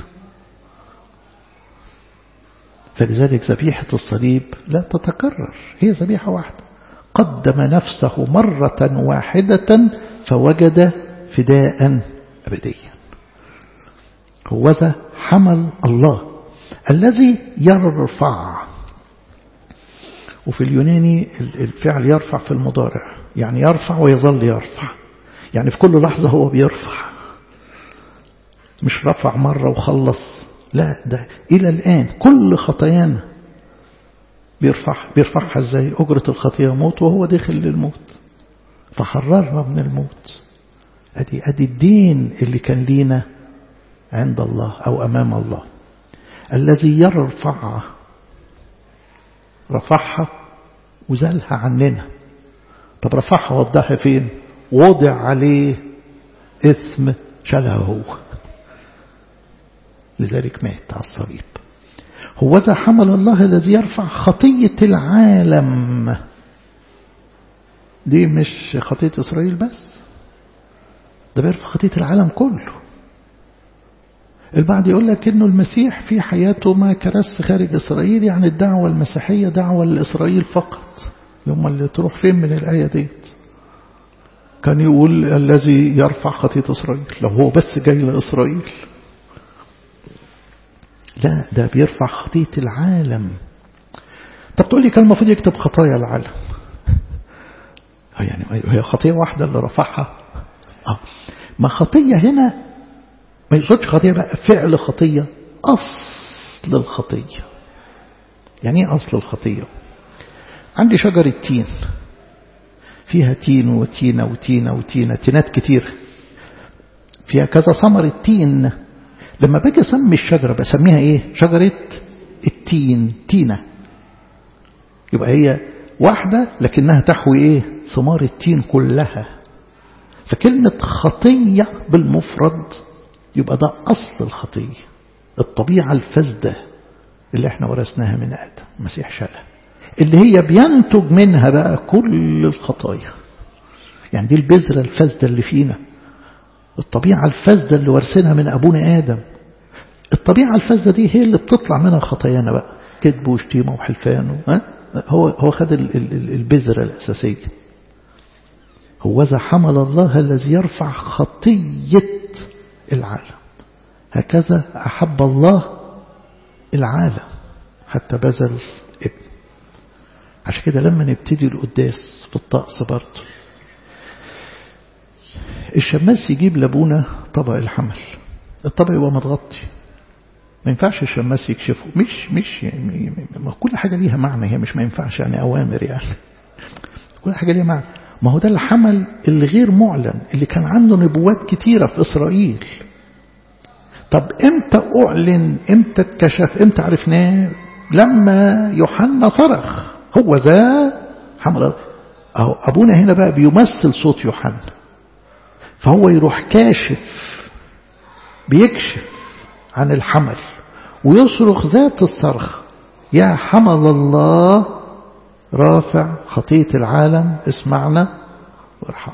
فلذلك ذبيحة الصليب لا تتكرر، هي ذبيحة واحدة. قدم نفسه مرة واحدة فوجد فداء أبديا. هوذا حمل الله الذي يرفع. وفي اليوناني الفعل يرفع في المضارع، يعني يرفع ويظل يرفع، يعني في كل لحظة هو بيرفع، مش رفع مرة وخلص، لا، ده إلى الآن كل خطايانا بيرفع بيرفعها ازاي؟ أجرة الخطيئة موت وهو داخل للموت، فحررنا من الموت. أدي, أدي الدين اللي كان لينا عند الله أو أمام الله. الذي يرفع رفعها وزالها عننا. طب رفعها وضعها فين؟ وضع عليه إثم شالها هو، لذلك مات على الصليب. هوذا حمل الله الذي يرفع خطية العالم. دي مش خطية إسرائيل بس، ده بيرفع خطية العالم كله. البعض يقول لك إنه المسيح في حياته ما كرس خارج إسرائيل، يعني الدعوة المسيحية دعوة لإسرائيل فقط. هم اللي تروح فين من الآية دي؟ كان يقول الذي يرفع خطية إسرائيل لو هو بس جاي لإسرائيل. لا، ده بيرفع خطية العالم. طب تقول لي كان المفروض يكتب خطايا العالم، يعني هي خطية واحدة اللي رفعها. آه. ما خطية هنا ما يقصدش خطية بقى فعل خطية، أصل الخطية. يعني ايه أصل الخطية؟ عندي شجرة تين فيها تين وتينة وتينة وتينة، تينات كتير فيها كذا ثمرة تين. لما باجي اسمي الشجرة بسميها ايه؟ شجرة التين، تينة. يبقى هي واحدة لكنها تحوي ايه؟ ثمار التين كلها. فكلمة خطية بالمفرد يبقى ده أصل الخطية، الطبيعة الفاسدة اللي احنا ورثناها من آدم. المسيح شالها، اللي هي بينتج منها بقى كل الخطايا. يعني دي البذرة الفاسدة اللي فينا، الطبيعة الفاسدة اللي ورثناها من أبونا آدم. الطبيعة الفاسدة دي هي اللي بتطلع منها خطايانا بقى، كذب وشتيمة وحلفان. ها؟ هو هو خد البذرة الأساسية. هوذا حمل الله الذي يرفع خطية العالم. هكذا أحب الله العالم حتى بذل ابن. عشان كده لما نبتدي القداس في الطقس برضه الشماس يجيب لابونا طبق الحمل، الطبق يبقى متغطي، ما ينفعش الشماس يكشفه. مش مش يعني كل حاجة ليها معنى، هي مش ما ينفعش يعني أوامر، يعني كل حاجة ليها معنى. ما هو ده الحمل اللي غير معلن اللي كان عنده نبوات كتيرة في إسرائيل. طب امتى أعلن؟ امتى اتكشف؟ امتى عرفناه؟ لما يوحنا صرخ هو ذا حمل. أهو أبونا هنا بقى بيمثل صوت يوحنا، فهو يروح كاشف، بيكشف عن الحمل ويصرخ ذات الصرخ: يا حمل الله رافع خطية العالم اسمعنا وارحمنا.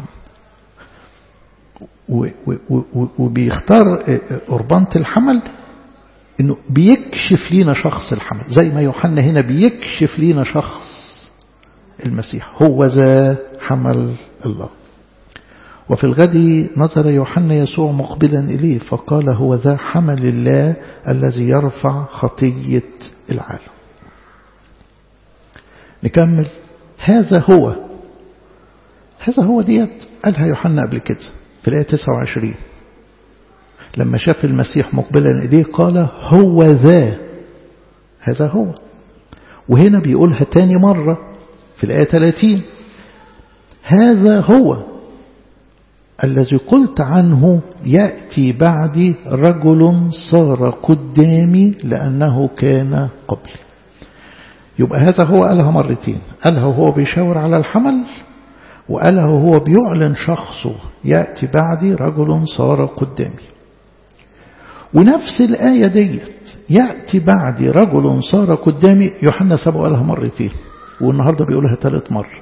وبيختار قربانة الحمل انه بيكشف لينا شخص الحمل، زي ما يوحنا هنا بيكشف لينا شخص المسيح. هو ذا حمل الله. وفي الغد نظر يوحنا يسوع مقبلا إليه فقال: هو ذا حمل الله الذي يرفع خطية العالم. نكمل. هذا هو هذا هو ديت قالها يوحنا قبل كده في الآية تسعة وعشرين لما شاف المسيح مقبلا إليه قال هو ذا، هذا هو. وهنا بيقولها تاني مرة في الآية ثلاثين هذا هو الذي قلت عنه يأتي بعدي رجل صار قدامي لأنه كان قبلي. يبقى هذا هو قالها مرتين، قالها وهو بيشاور على الحمل، وقالها وهو بيعلن شخصه يأتي بعدي رجل صار قدامي. ونفس الآية ديت يأتي بعدي رجل صار قدامي يوحنا سبق قالها مرتين، والنهاردة بيقولها ثالث مرة.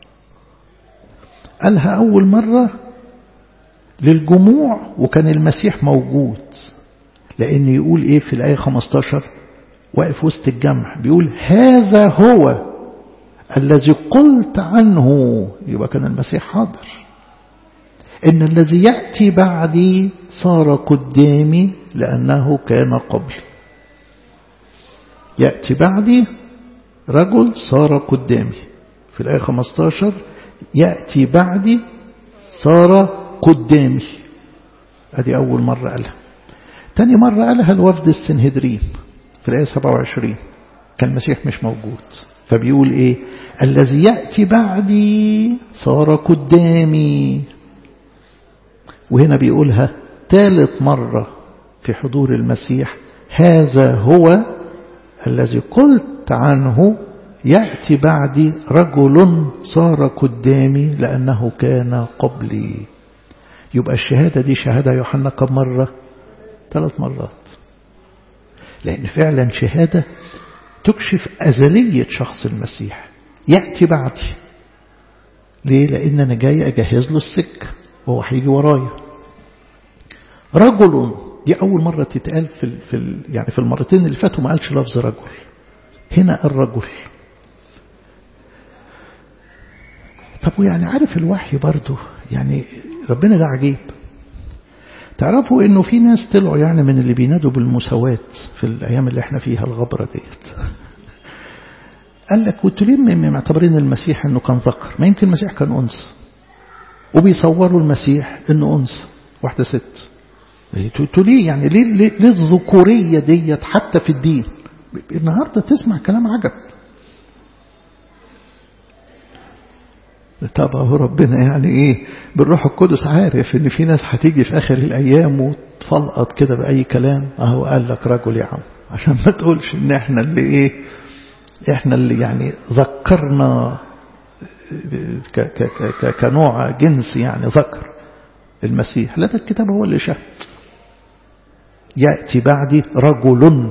قالها أول مرة للجموع وكان المسيح موجود، لأن يقول إيه في الآية خمستاشر واقف وسط الجمع بيقول هذا هو الذي قلت عنه، يبقى كان المسيح حاضر، إن الذي يأتي بعدي صار قدامي لأنه كان قبلي. يأتي بعدي رجل صار قدامي في الآية خمستاشر يأتي بعدي صار قدامي، هذه أول مرة قالها. تاني مرة قالها الوفد السنهدرين في الآية سبعة وعشرين كان المسيح مش موجود، فبيقول إيه الذي يأتي بعدي صار قدامي. وهنا بيقولها ثالث مرة في حضور المسيح هذا هو الذي قلت عنه يأتي بعدي رجل صار قدامي لأنه كان قبلي. يبقى الشهادة دي شهادة يوحنا كم مرة؟ ثلاث مرات، لأن فعلا شهادة تكشف أزلية شخص المسيح. يأتي بعدي ليه؟ لأن أنا جاي أجهز له السكة وهو هيجي ورايا. رجل دي أول مرة تتقال في ال في ال يعني في المرتين اللي فاتوا ما قالش لفظ رجل، هنا الرجل. طب ويعني عارف الوحي برضو يعني ربنا ده عجيب. تعرفوا انه في ناس طلعوا يعني من اللي بينادوا بالمساواة في الايام اللي احنا فيها الغبرة ديت. قال لك وانتوا ليه معتبرين المسيح انه كان ذكر؟ ما يمكن المسيح كان انثى، وبيصوروا المسيح انه انثى واحدة ست. انتوا ليه يعني ليه ليه, ليه الذكورية ديت حتى في الدين؟ النهارده تسمع كلام عجب. طب هو ربنا يعني ايه بالروح القدس عارف ان في ناس هتيجي في اخر الايام وتفلقط كده باي كلام. اهو قال لك رجل يا عم عشان ما تقولش ان احنا اللي ايه احنا اللي يعني ذكرنا ك ك ك كنوع جنس يعني ذكر المسيح. لا ده الكتاب هو اللي شهد. يأتي بعدي رجل.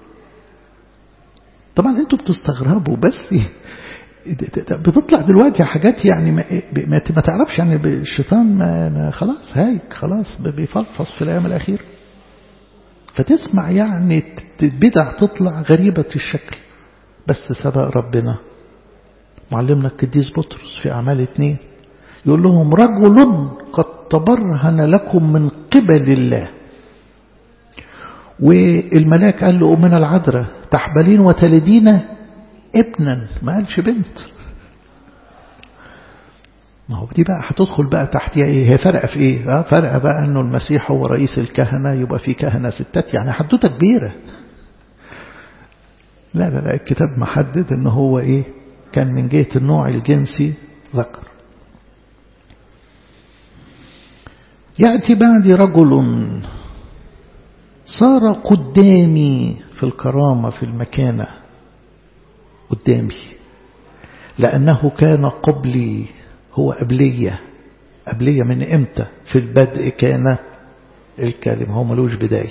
طبعا انتوا بتستغربوا بس بتطلع دلوقتي حاجات يعني ما, ما تعرفش يعني الشيطان ما, ما خلاص هايك خلاص بيفلفص في الأيام الأخيرة. فتسمع يعني بدع تطلع غريبة الشكل، بس سبق ربنا. معلمنا القديس بطرس في أعمال اتنين يقول لهم رجل قد تبرهن لكم من قبل الله. والملاك قال له أمنا العذراء تحبلين وتلدين ابنا، ما قالش بنت. ما هو دي بقى هتدخل بقى تحتها ايه؟ هي فرق في ايه؟ فرق بقى انه المسيح هو رئيس الكهنة، يبقى في كهنة ستات، يعني حدوتة كبيرة. لا لا لا الكتاب محدد انه هو ايه؟ كان من جهة النوع الجنسي ذكر. يأتي بعدي رجل صار قدامي في الكرامة في المكانة قدامي لأنه كان قبلي. هو قبلية. قبلية من إمتى؟ في البدء كان الكلمة، هو ملوش بداية.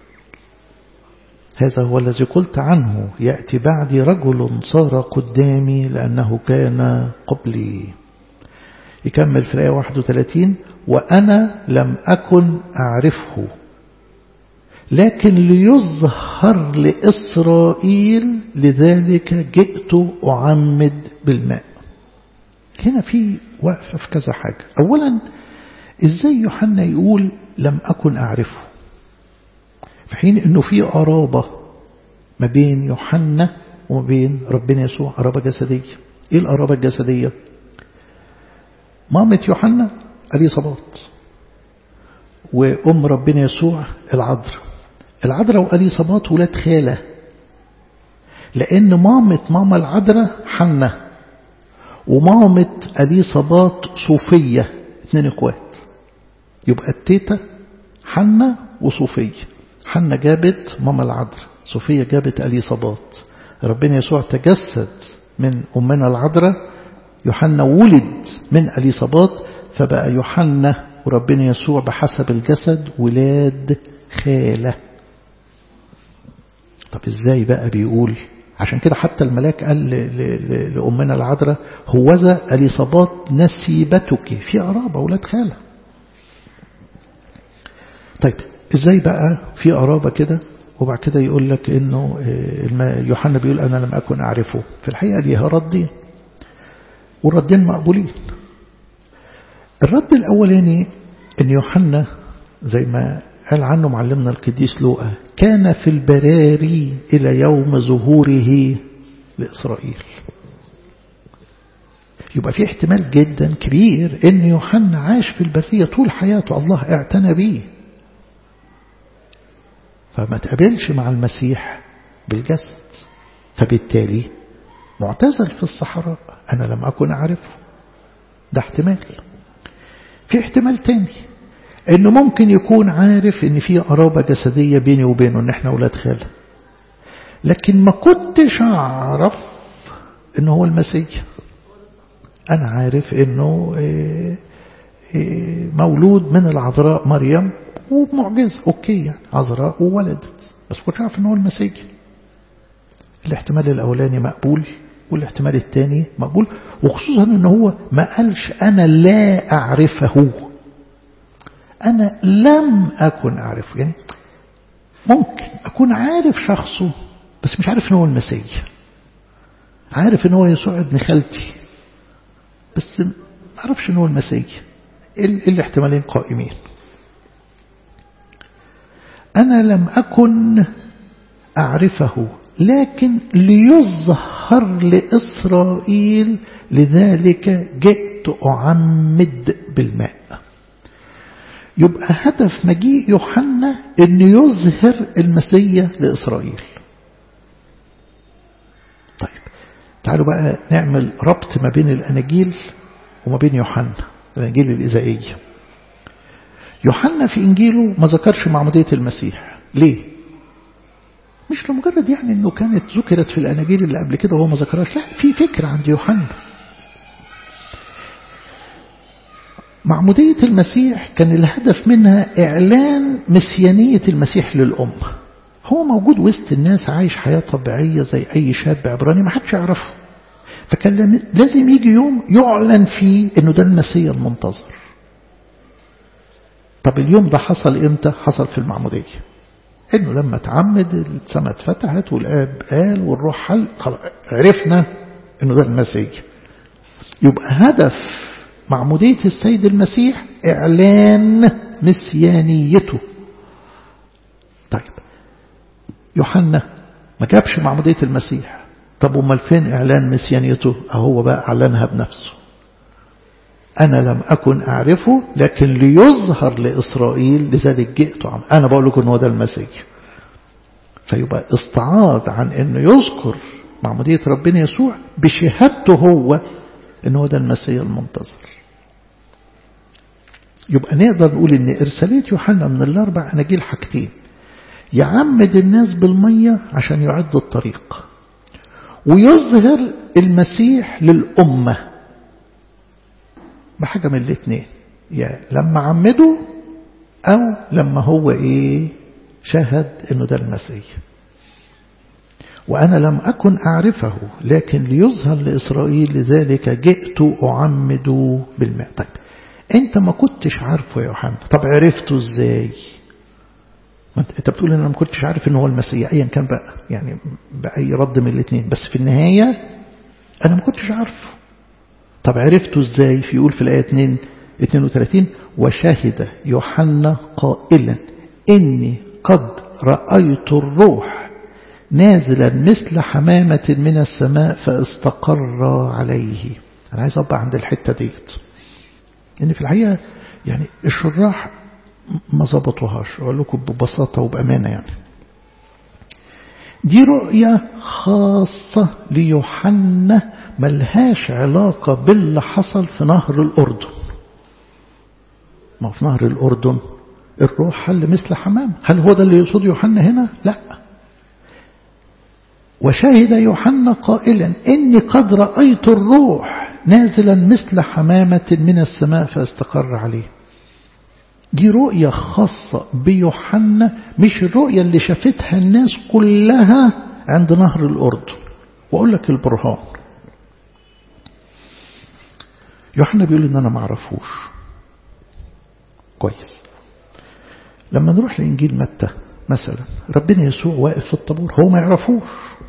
هذا هو الذي قلت عنه يأتي بعدي رجل صار قدامي لأنه كان قبلي. يكمل في الآية واحد وثلاثين وأنا لم أكن أعرفه لكن ليظهر لإسرائيل لذلك جئت أعمد بالماء. هنا في وقفة في كذا حاجة. أولا إزاي يوحنا يقول لم أكن أعرفه في حين أنه في قرابة ما بين يوحنا وما بين ربنا يسوع، قرابة جسدية. إيه القرابة الجسدية؟ مامة يوحنا أليصابات، وأم ربنا يسوع العذراء. العذراء وأليصابات ولاد خالة، لأن مامة ماما العذراء حنة، ومامة أليصابات صوفية، اثنين اخوات. يبقى التيتا حنة وصوفية. حنة جابت ماما العذراء، صوفية جابت أليصابات. ربنا يسوع تجسد من أمنا العذراء، يوحنا ولد من أليصابات، فبقى يوحنا وربنا يسوع بحسب الجسد ولاد خالة. طب ازاي بقى بيقول؟ عشان كده حتى الملاك قال لأمنا العذراء هوذا أليصابات نسيبتك، في قرابة ولاد خالة. طيب ازاي بقى في قرابة كده وبعد كده يقول لك انه يوحنا بيقول انا لم اكن اعرفه؟ في الحقيقة ليها ردين، والردين مقبولين. الرد الاولاني ان يوحنا زي ما قال عنه معلمنا القديس لوقا كان في البراري الى يوم ظهوره لإسرائيل. يبقى في احتمال جدا كبير ان يوحنا عاش في البرية طول حياته، الله اعتنى بيه، فما تقابلش مع المسيح بالجسد، فبالتالي معتزل في الصحراء، أنا لم أكن أعرفه. ده احتمال. في احتمال تاني إنه ممكن يكون عارف إن في قرابة جسدية بيني وبينه، إن إحنا أولاد خالة، لكن ما كنتش أعرف إنه هو المسيح. أنا عارف إنه مولود من العذراء مريم وبمعجزة، أوكي يعني عذراء وولدت، بس كنت عارف إنه هو المسيح. الاحتمال الأولاني مقبول، والاحتمال الثاني مقبول، وخصوصا إنه هو ما قالش أنا لا أعرفه، أنا لم أكن أعرفه. يعني ممكن أكون عارف شخصه بس مش عارف إنه هو المسيح. عارف إنه هو يسوع ابن خالتي بس ما أعرفش إنه هو المسيح. الاحتمالين قائمين. أنا لم أكن أعرفه لكن ليظهر لإسرائيل لذلك جئت أعمد بالماء. يبقى هدف مجيء يوحنا أن يظهر المسيح لإسرائيل. طيب تعالوا بقى نعمل ربط ما بين الأناجيل وما بين يوحنا، الأناجيل الإزائية. يوحنا في إنجيله ما ذكرش معمودية المسيح. ليه؟ مش لمجرد يعني أنه كانت ذكرت في الأناجيل اللي قبل كده وهو ما ذكرهاش، لا، في فكرة عند يوحنا. معمودية المسيح كان الهدف منها إعلان مسيانية المسيح للأمة. هو موجود وسط الناس عايش حياة طبيعية زي أي شاب عبراني ما حدش يعرفه، فكان لازم يجي يوم يعلن فيه أنه ده المسيح المنتظر. طب اليوم ده حصل إمتى؟ حصل في المعمودية، إنه لما تعمد السماء اتفتحت والآب قال والروح حل، عرفنا إنه ده المسيح. يبقى هدف معمودية السيد المسيح إعلان مسيانيته. طيب يوحنا ما جابش معمودية المسيح، طب ومال فين إعلان مسيانيته؟ أهو بقى أعلنها بنفسه. أنا لم أكن أعرفه لكن ليظهر لإسرائيل لذلك جئت عم. أنا بقول لكم أنه ده المسيح. فيبقى استعاض عن أنه يذكر معمودية ربنا يسوع بشهادته هو أنه ده المسيح المنتظر. يبقى نقدر نقول أن إرسالية يوحنا من الأربع أناجيل حاجتين: يعمد الناس بالمية عشان يعد الطريق، ويظهر المسيح للأمة بحاجة من الاثنين، يا لما عمده أو لما هو إيه شهد إنه ده المسيح. وأنا لم أكن أعرفه لكن ليظهر لإسرائيل لذلك جئت أعمد بالماء. طيب أنت ما كنتش عارفه يا يوحنا، طب عرفته إزاي؟ أنت بتقول إن أنا ما كنتش عارف إنه هو المسيح، أيا كان بقى يعني بأي رد من الاثنين، بس في النهاية أنا ما كنتش عارفه. طب عرفته ازاي؟ في يقول في الآية اثنين وثلاثين وشهد يوحنا قائلا إني قد رأيت الروح نازلا مثل حمامة من السماء فاستقر عليه. أنا عايز أبقى عند الحتة ديت. إن في الحقيقة يعني الشراح ما ظبطوهاش، أقول لكم ببساطة وبأمانة. يعني دي رؤية خاصة ليوحنا ملهاش علاقة باللي حصل في نهر الأردن. ما في نهر الأردن الروح حل مثل حمام، هل هو ده اللي يقصد يوحنا هنا؟ لا. وشهد يوحنا قائلا إني قد رأيت الروح نازلا مثل حمامة من السماء فاستقر عليه. دي رؤية خاصة بيوحنا، مش الرؤية اللي شافتها الناس كلها عند نهر الأردن. وأقول لك البرهان. يوحنا بيقول إن أنا ما اعرفوش كويس. لما نروح لإنجيل متى مثلا، ربنا يسوع واقف في الطابور، هو ما يعرفوش.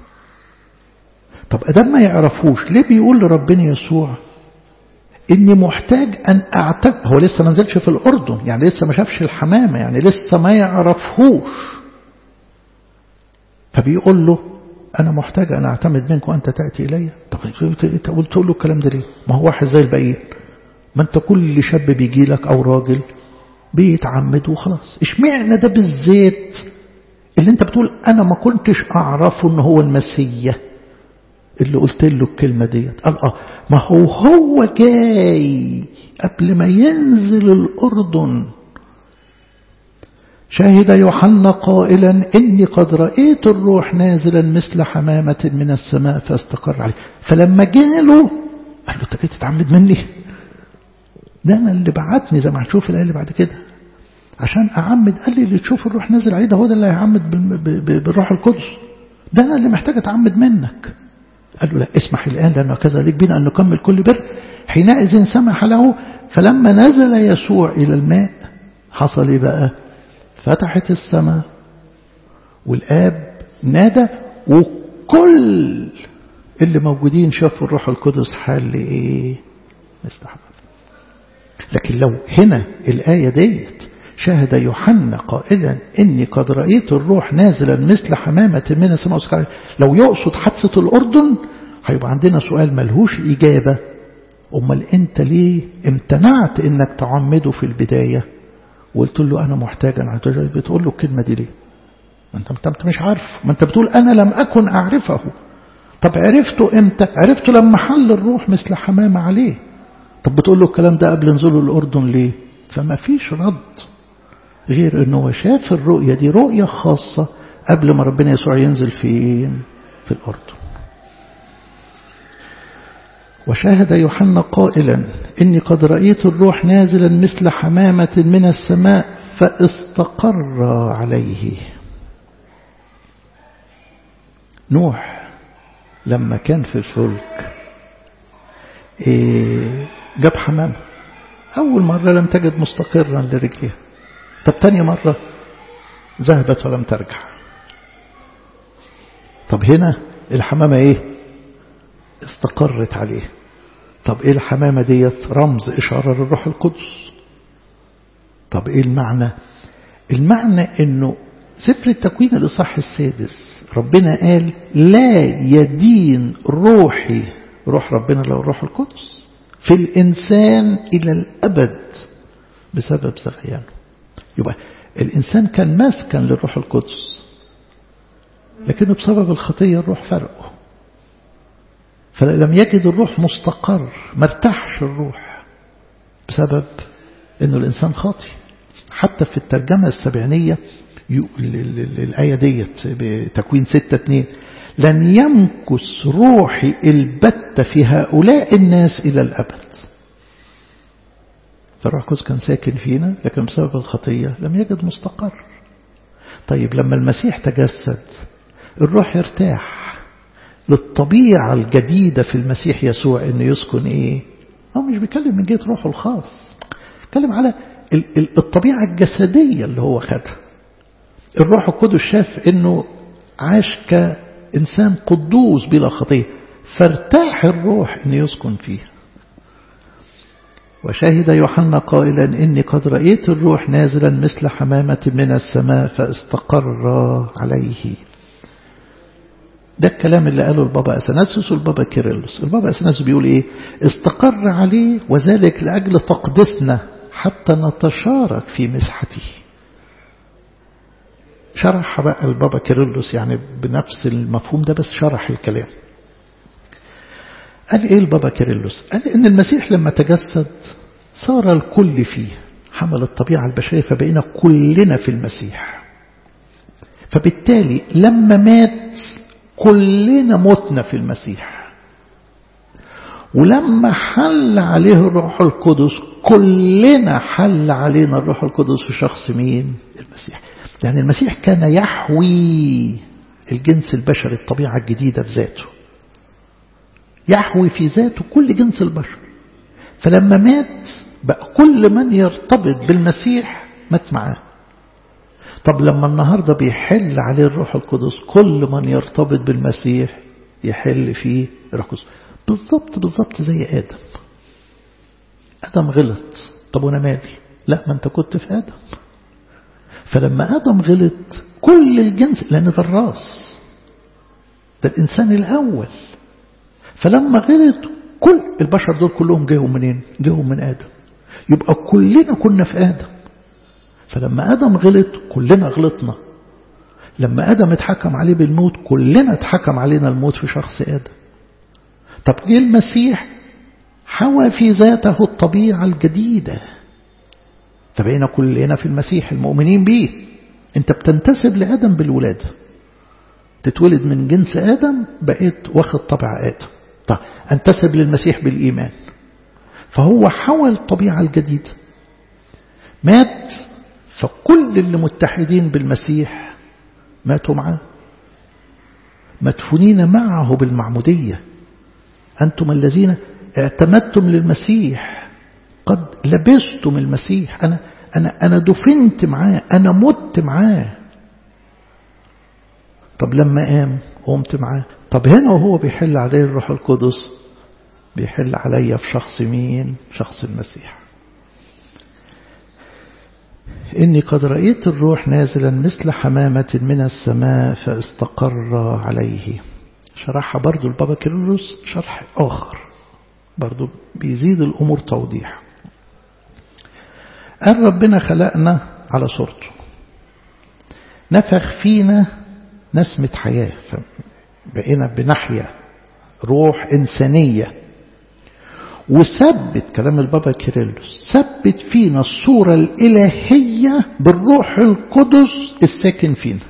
طب أدام ما يعرفوش، ليه بيقول لربنا يسوع إني محتاج أن أعتقد؟ هو لسه ما نزلش في الأردن، يعني لسه ما شافش الحمامة، يعني لسه ما يعرفهوش. فبيقول له أنا محتاج أن أعتمد منك وأنت تأتي إلي. طب قلت له الكلام ده ليه؟ ما هو واحد زي الباقيين. ما أنت كل شاب بيجي لك أو راجل بيتعمد وخلاص. اشمعنى ده بالذات اللي أنت بتقول أنا ما كنتش أعرفه إن هو المسيح اللي قلت له الكلمة ديت؟ قال آه ما هو هو جاي قبل ما ينزل الأردن. شهد يوحنا قائلا إني قد رأيت الروح نازلا مثل حمامة من السماء فاستقر عليه. فلما جاله قال له أنت جاي تتعمد مني؟ ده أنا اللي بعتني، زي ما هتشوف الآية اللي بعد كده، عشان أعمد. قال لي اللي تشوف الروح نازل عليه ده هو ده اللي هيعمد بالروح القدس. ده أنا اللي محتاج أتعمد منك. قال له لا، اسمح الآن لأنه كذلك بنا أن نكمل كل بر. حينئذ سمح له. فلما نزل يسوع إلى الماء حصل إيه بقى؟ فتحت السماء والآب نادى، وكل اللي موجودين شافوا الروح القدس حال إيه؟ مستحب. لكن لو هنا الآية ديت شهد يوحنا قائلا إني قد رأيت الروح نازلا مثل حمامة من السماء، لو يقصد حادثة الأردن هيبقى عندنا سؤال ملهوش إجابة. أمال أنت ليه امتنعت إنك تعمده في البداية وقلت له أنا محتاج؟ أنا بتقول له الكلمة دي ليه؟ ما أنت, أنت مش عارف. ما أنت بتقول أنا لم أكن أعرفه. طب عرفته إمتى؟ عرفته لما حل الروح مثل حمامة عليه. طب بتقول له الكلام ده قبل نزوله الأردن ليه؟ فما فيش رد غير أنه شاف الرؤية دي رؤية خاصة قبل ما ربنا يسوع ينزل في في الأردن. وشاهد يوحنا قائلا إني قد رأيت الروح نازلا مثل حمامة من السماء فاستقر عليه. نوح لما كان في الفلك جاب حمامة. أول مرة لم تجد مستقرا لرجلها. طب تاني مرة ذهبت ولم ترجع. طب هنا الحمامة ايه؟ استقرت عليه. طب ايه الحمامة ديت؟ رمز إشارة للروح القدس. طب ايه المعنى؟ المعنى انه سفر التكوين الإصحاح السادس ربنا قال لا يدين روحي، روح ربنا لو الروح القدس، في الإنسان إلى الأبد بسبب زغيانه. يبقى الإنسان كان ماسكا للروح القدس، لكنه بسبب الخطية الروح فرقه، فلم يجد الروح مستقر، مرتاحش الروح بسبب أنه الإنسان خاطي. حتى في الترجمة السبعينية الآية ديت بتكوين ستة اتنين لن يمكث روحي البتة في هؤلاء الناس إلى الأبد. فالروح القدس كان ساكن فينا، لكن بسبب الخطية لم يجد مستقر. طيب لما المسيح تجسد الروح يرتاح للطبيعة الجديدة في المسيح يسوع أنه يسكن إيه؟ هو مش بيتكلم من جهة روحه الخاص، بيتكلم على الطبيعة الجسدية اللي هو خدها. الروح القدس شاف أنه عاش كإنسان قدوس بلا خطية، فارتاح الروح أن يسكن فيه. وشهد يوحنا قائلا إني قد رأيت الروح نازلا مثل حمامة من السماء فاستقر عليه. ده الكلام اللي قاله البابا أثناسيوس والبابا كيرلس. البابا أثناسيوس بيقول إيه؟ استقر عليه وذلك لأجل تقديسنا حتى نتشارك في مسحته. شرح بقى البابا كيرلس يعني بنفس المفهوم ده، بس شرح الكلام. قال إيه البابا كيرلس؟ قال إن المسيح لما تجسد صار الكل فيه، حمل الطبيعة البشرية، فبقينا كلنا في المسيح. فبالتالي لما مات كلنا متنا في المسيح، ولما حل عليه الروح القدس كلنا حل علينا الروح القدس في شخص مين؟ المسيح. يعني المسيح كان يحوي الجنس البشري، الطبيعة الجديدة في ذاته، يحوي في ذاته كل جنس البشر. فلما مات بقى كل من يرتبط بالمسيح مات معاه. طب لما النهاردة بيحل عليه الروح القدس كل من يرتبط بالمسيح يحل فيه الروح القدس. بالضبط بالضبط زي آدم. آدم غلط، طب وانا مالي؟ لا، ما انت كنت في آدم. فلما آدم غلط كل الجنس، لأن ده الراس، ده الإنسان الأول، فلما غلط كل البشر دول كلهم جاوا منين؟ جاوا من آدم. يبقى كلنا كنا في آدم. فلما آدم غلط كلنا غلطنا. لما آدم اتحكم عليه بالموت كلنا اتحكم علينا الموت في شخص آدم. طب جه المسيح حوى في ذاته الطبيعة الجديدة، فبقينا كلنا في المسيح المؤمنين به. انت بتنتسب لآدم بالولادة، تتولد من جنس آدم، بقيت واخد طبع آدم. طب انتسب للمسيح بالإيمان، فهو حوى الطبيعة الجديدة، مات، فكل اللي متحدين بالمسيح ماتوا معه، مدفونين معه بالمعمودية. أنتم الذين اعتمدتم للمسيح قد لبستم المسيح. أنا أنا أنا دفنت معاه، أنا مت معاه. طب لما قام قمت معاه. طب هنا وهو بيحل عليه الروح القدس بيحل عليا في شخص مين؟ شخص المسيح. إني قد رأيت الروح نازلا مثل حمامة من السماء فاستقر عليه. شرحها برضو البابا كيرلس شرح آخر برضو بيزيد الأمور توضيح. قال ربنا خلقنا على صورته، نفخ فينا نسمة حياة، بقينا بنحيا روح إنسانية، وثبت كلام البابا كيرلس، ثبت فينا الصورة الإلهية بالروح القدس الساكن فينا.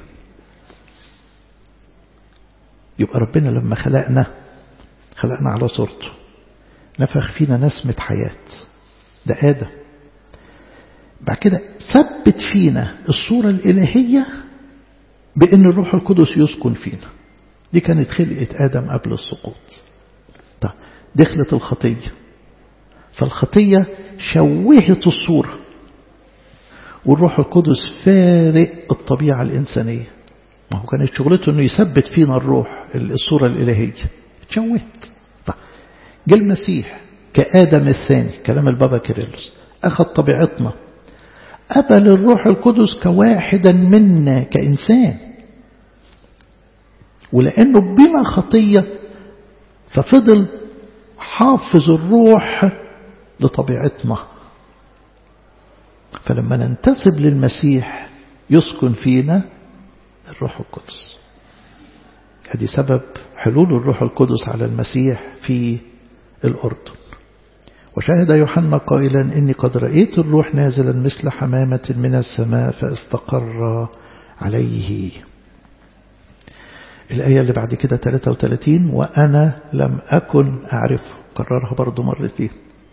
يبقى ربنا لما خلقنا خلقنا على صورته، نفخ فينا نسمة حياة، ده آدم. بعد كده ثبت فينا الصورة الإلهية بأن الروح القدس يسكن فينا. دي كانت خلقة آدم قبل السقوط. طيب دخلت الخطية، فالخطية شوهت الصورة، والروح القدس فارق الطبيعة الإنسانية. ما هو كانت شغلته أنه يثبت فينا الروح الصورة الإلهية، تشوهت. طيب جاء المسيح كآدم الثاني، كلام البابا كيرلس، أخذ طبيعتنا، قبل الروح القدس كواحدا منا كإنسان، ولأنه بلا خطية ففضل حافظ الروح لطبيعتنا. فلما ننتسب للمسيح يسكن فينا الروح القدس. هذه سبب حلول الروح القدس على المسيح في الأردن. وشاهد يوحنا قائلا إني قد رأيت الروح نازلا مثل حمامة من السماء فاستقر عليه. الآية اللي بعد كده ثلاثة وثلاثين وأنا لم أكن أعرفه، كررها برضو مرتين.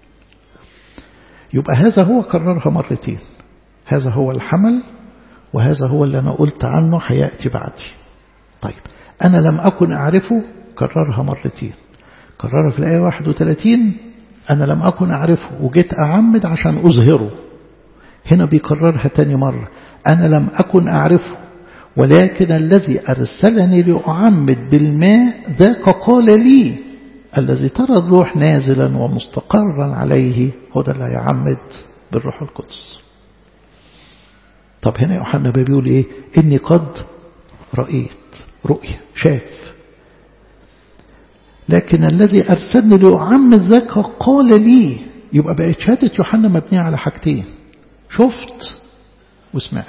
يبقى هذا هو كررها مرتين، هذا هو الحمل وهذا هو اللي أنا قلت عنه حياتي بعدي. طيب أنا لم أكن أعرفه كررها مرتين، كررها في الآية واحد وثلاثين أنا لم أكن أعرفه وجيت أعمد عشان أظهره. هنا بيكررها تاني مرة، أنا لم أكن أعرفه ولكن الذي أرسلني لأعمد بالماء ذاك قال لي الذي ترى الروح نازلا ومستقرا عليه هو ده اللي يعمد بالروح القدس. طب هنا يوحنا بيقول إيه؟ إني قد رأيت، رؤية، شاف لكن الذي أرسلني لأعمد ذاك قال لي. يبقى بقت شهادة يوحنا مبنية على حاجتين: شفت وسمعت.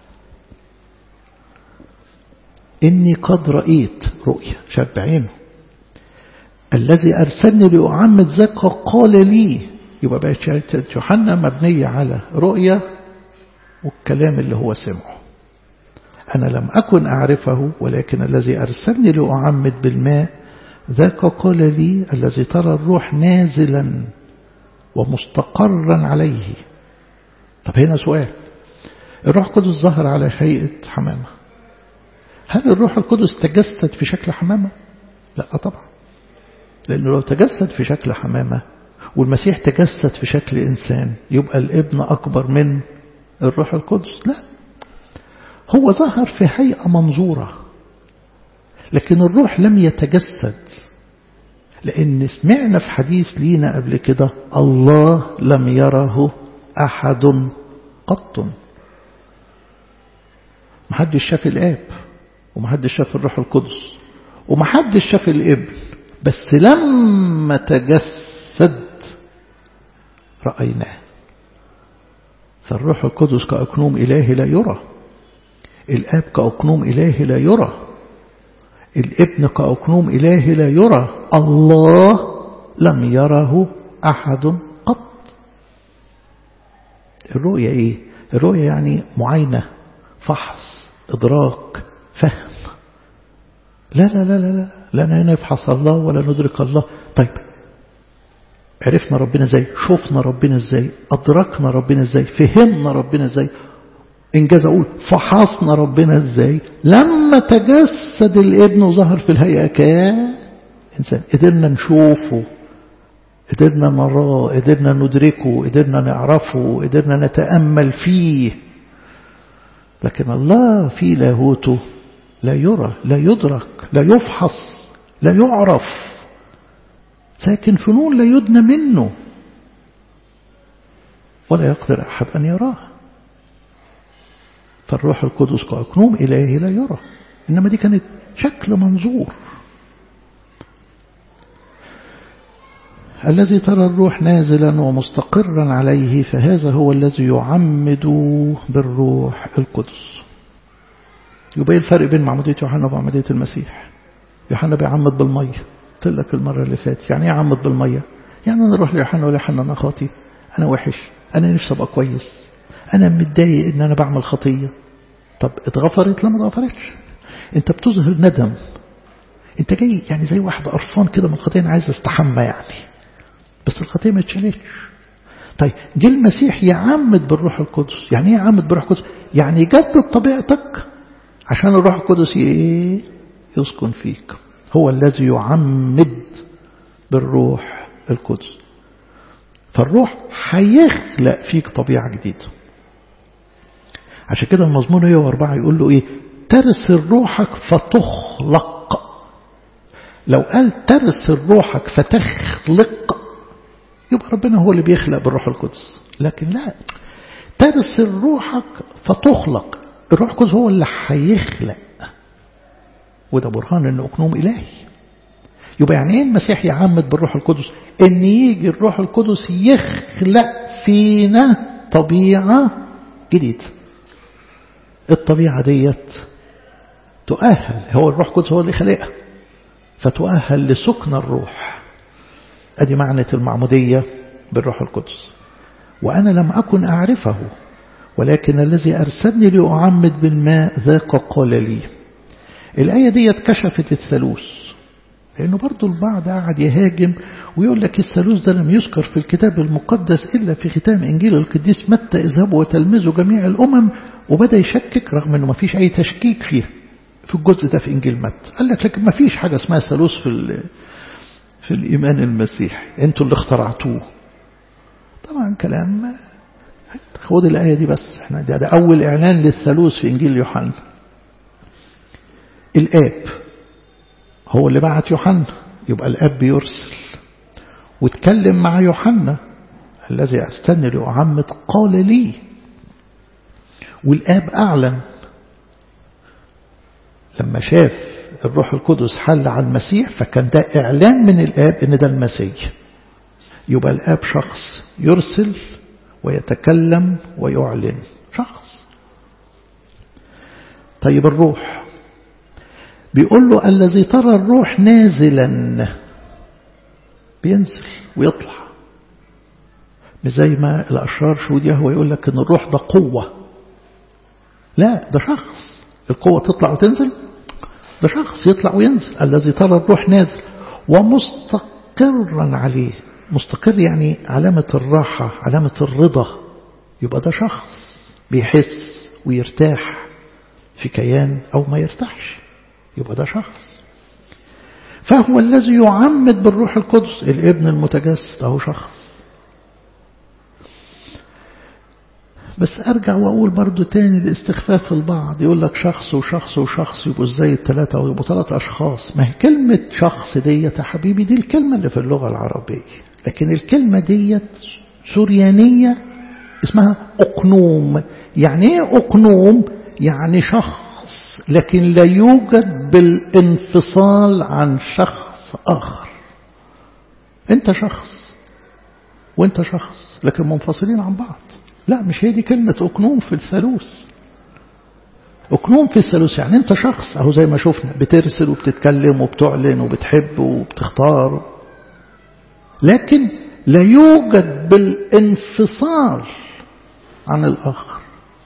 إني قد رأيت رؤية شاب عينه. الذي أرسلني لأعمد ذاك قال لي. يبقى بقت شهادة يوحنا مبنية على رؤية والكلام اللي هو سمعه. أنا لم أكن أعرفه ولكن الذي أرسلني لأعمد بالماء ذاك قال لي الذي ترى الروح نازلا ومستقرا عليه. طب هنا سؤال: الروح القدس ظهر على هيئة حمامة، هل الروح القدس تجسد في شكل حمامة؟ لا طبعا، لأنه لو تجسد في شكل حمامة والمسيح تجسد في شكل إنسان يبقى الابن أكبر من الروح القدس. لا، هو ظهر في هيئة منظورة لكن الروح لم يتجسد، لأن سمعنا في حديث لينا قبل كده: الله لم يره أحد قط. محدش شاف الآب ومحدش شاف الروح القدس ومحدش شاف الابن، بس لما تجسد رأيناه. فالروح القدس كأكنوم إلهي لا يرى، الآب كأكنوم إلهي لا يرى، الابن كأكنوم إلهي لا يرى، الله لم يره أحد قط. الرؤية إيه؟ الرؤية يعني معاينة، فحص، إدراك، فهم. لا لا لا لا لا لا نفحص الله ولا ندرك الله. طيب عرفنا ربنا ازاي؟ شوفنا ربنا ازاي؟ أدركنا ربنا ازاي؟ فهمنا ربنا ازاي؟ إنجاز أقول فحصنا ربنا ازاي؟ لما تجسد الابن وظهر في الهيئة كإنسان قدرنا نشوفه، قدرنا نراه، قدرنا ندركه، قدرنا نعرفه، قدرنا نتأمل فيه. لكن الله في لاهوته لا يرى، لا يدرك، لا يفحص، لا يعرف، ساكن في نور لا يدنى منه ولا يقدر أحد أن يراه. فالروح القدس كأكنوم إلهي لا يرى، إنما دي كانت شكل منظور. الذي ترى الروح نازلا ومستقرا عليه فهذا هو الذي يعمد بالروح القدس. يبقى الفرق بين معمودية يوحنا ومعمودية المسيح؟ يوحنا بيعمد بالمية، قلت لك المرة اللي فاتت. يعني ايه يعمد بالمية؟ يعني أنا أروح ليوحنا ولا يوحنا أنا خاطي، أنا وحش، أنا نفسي أبقى كويس، أنا متضايق إن أنا بعمل خطية. طب اتغفرت؟ لا ما اتغفرتش. أنت بتظهر ندم، أنت جاي يعني زي واحد قرفان كده من الخطية، أنا عايز استحمى يعني، بس الخطية ما اتشالتش. طيب جه المسيح يعمد بالروح القدس. يعني ايه يعمد بالروح القدس؟ يعني يجدد طبيعتك عشان الروح القدس يسكن فيك. هو الذي يعمد بالروح القدس. فالروح هيخلق فيك طبيعة جديدة. عشان كده المزمور مية وأربعة يقول له ايه؟ ترسل روحك فتخلق. لو قال ترسل روحك فتخلق يبقى ربنا هو اللي بيخلق بالروح القدس، لكن لا، ترسل روحك فتخلق. الروح القدس هو اللي هيخلق، وده برهان انه أكنوم إلهي. يبقى يعني ايه المسيح يعمد بالروح القدس؟ ان يجي الروح القدس يخلق فينا طبيعة جديدة. الطبيعة ديت تؤهل، هو الروح القدس هو اللي خلقها، فتؤهل لسكن الروح. ادي معنى المعمودية بالروح القدس. وأنا لم أكن أعرفه ولكن الذي أرسلني لأعمد بالماء ذاك قال لي. الآية دي كشفت الثالوث، لأنه برضو البعض قاعد يهاجم ويقول لك الثالوث ده لم يذكر في الكتاب المقدس إلا في ختام إنجيل القديس متى: اذهبوا وتلمذوا جميع الأمم. وبدأ يشكك رغم أنه ما فيش أي تشكيك فيه في الجزء ده في إنجيل متى. قال لك لكن ما فيش حاجة اسمها ثالوث في في الإيمان المسيحي، أنتوا اللي اخترعتوه. طبعا كلام، خد الآية دي بس، احنا ده, ده أول إعلان للثالوث في إنجيل يوحنا. الآب هو اللي بعت يوحنا، يبقى الآب بيرسل واتكلم مع يوحنا: الذي أرسلني لأعمد قال لي. والآب أعلن لما شاف الروح القدس حل على المسيح فكان ده إعلان من الآب إن ده المسيح. يبقى الآب شخص يرسل ويتكلم ويعلن، شخص. طيب الروح بيقول له الذي ترى الروح نازلا، بينزل ويطلع، مش زي ما الأشرار شهود يهوه يقول لك إن الروح ده قوة. لا، ده شخص، القوة تطلع وتنزل، ده شخص يطلع وينزل. الذي ترى الروح نازل ومستقرا عليه، مستقر يعني علامة الراحة، علامة الرضا. يبقى ده شخص بيحس ويرتاح في كيان أو ما يرتاحش، يبقى ده شخص. فهو الذي يعمد بالروح القدس، الابن المتجسد أهو شخص. بس أرجع وأقول برضو تاني الاستخفاف البعض يقول لك شخص وشخص وشخص يبقوا ازاي الثلاثة أو يبقوا ثلاثة أشخاص. ما هي كلمة شخص ديت يا حبيبي دي الكلمة اللي في اللغة العربية، لكن الكلمة ديت سوريانية اسمها أقنوم. يعني ايه أقنوم؟ يعني شخص لكن لا يوجد بالانفصال عن شخص آخر. انت شخص وانت شخص لكن منفصلين عن بعض. لا، مش هي دي كلمة أقنوم في الثالوث. أقنوم في الثالوث يعني أنت شخص أهو زي ما شفنا، بترسل وبتتكلم وبتعلن وبتحب وبتختار، لكن لا يوجد بالانفصال عن الآخر.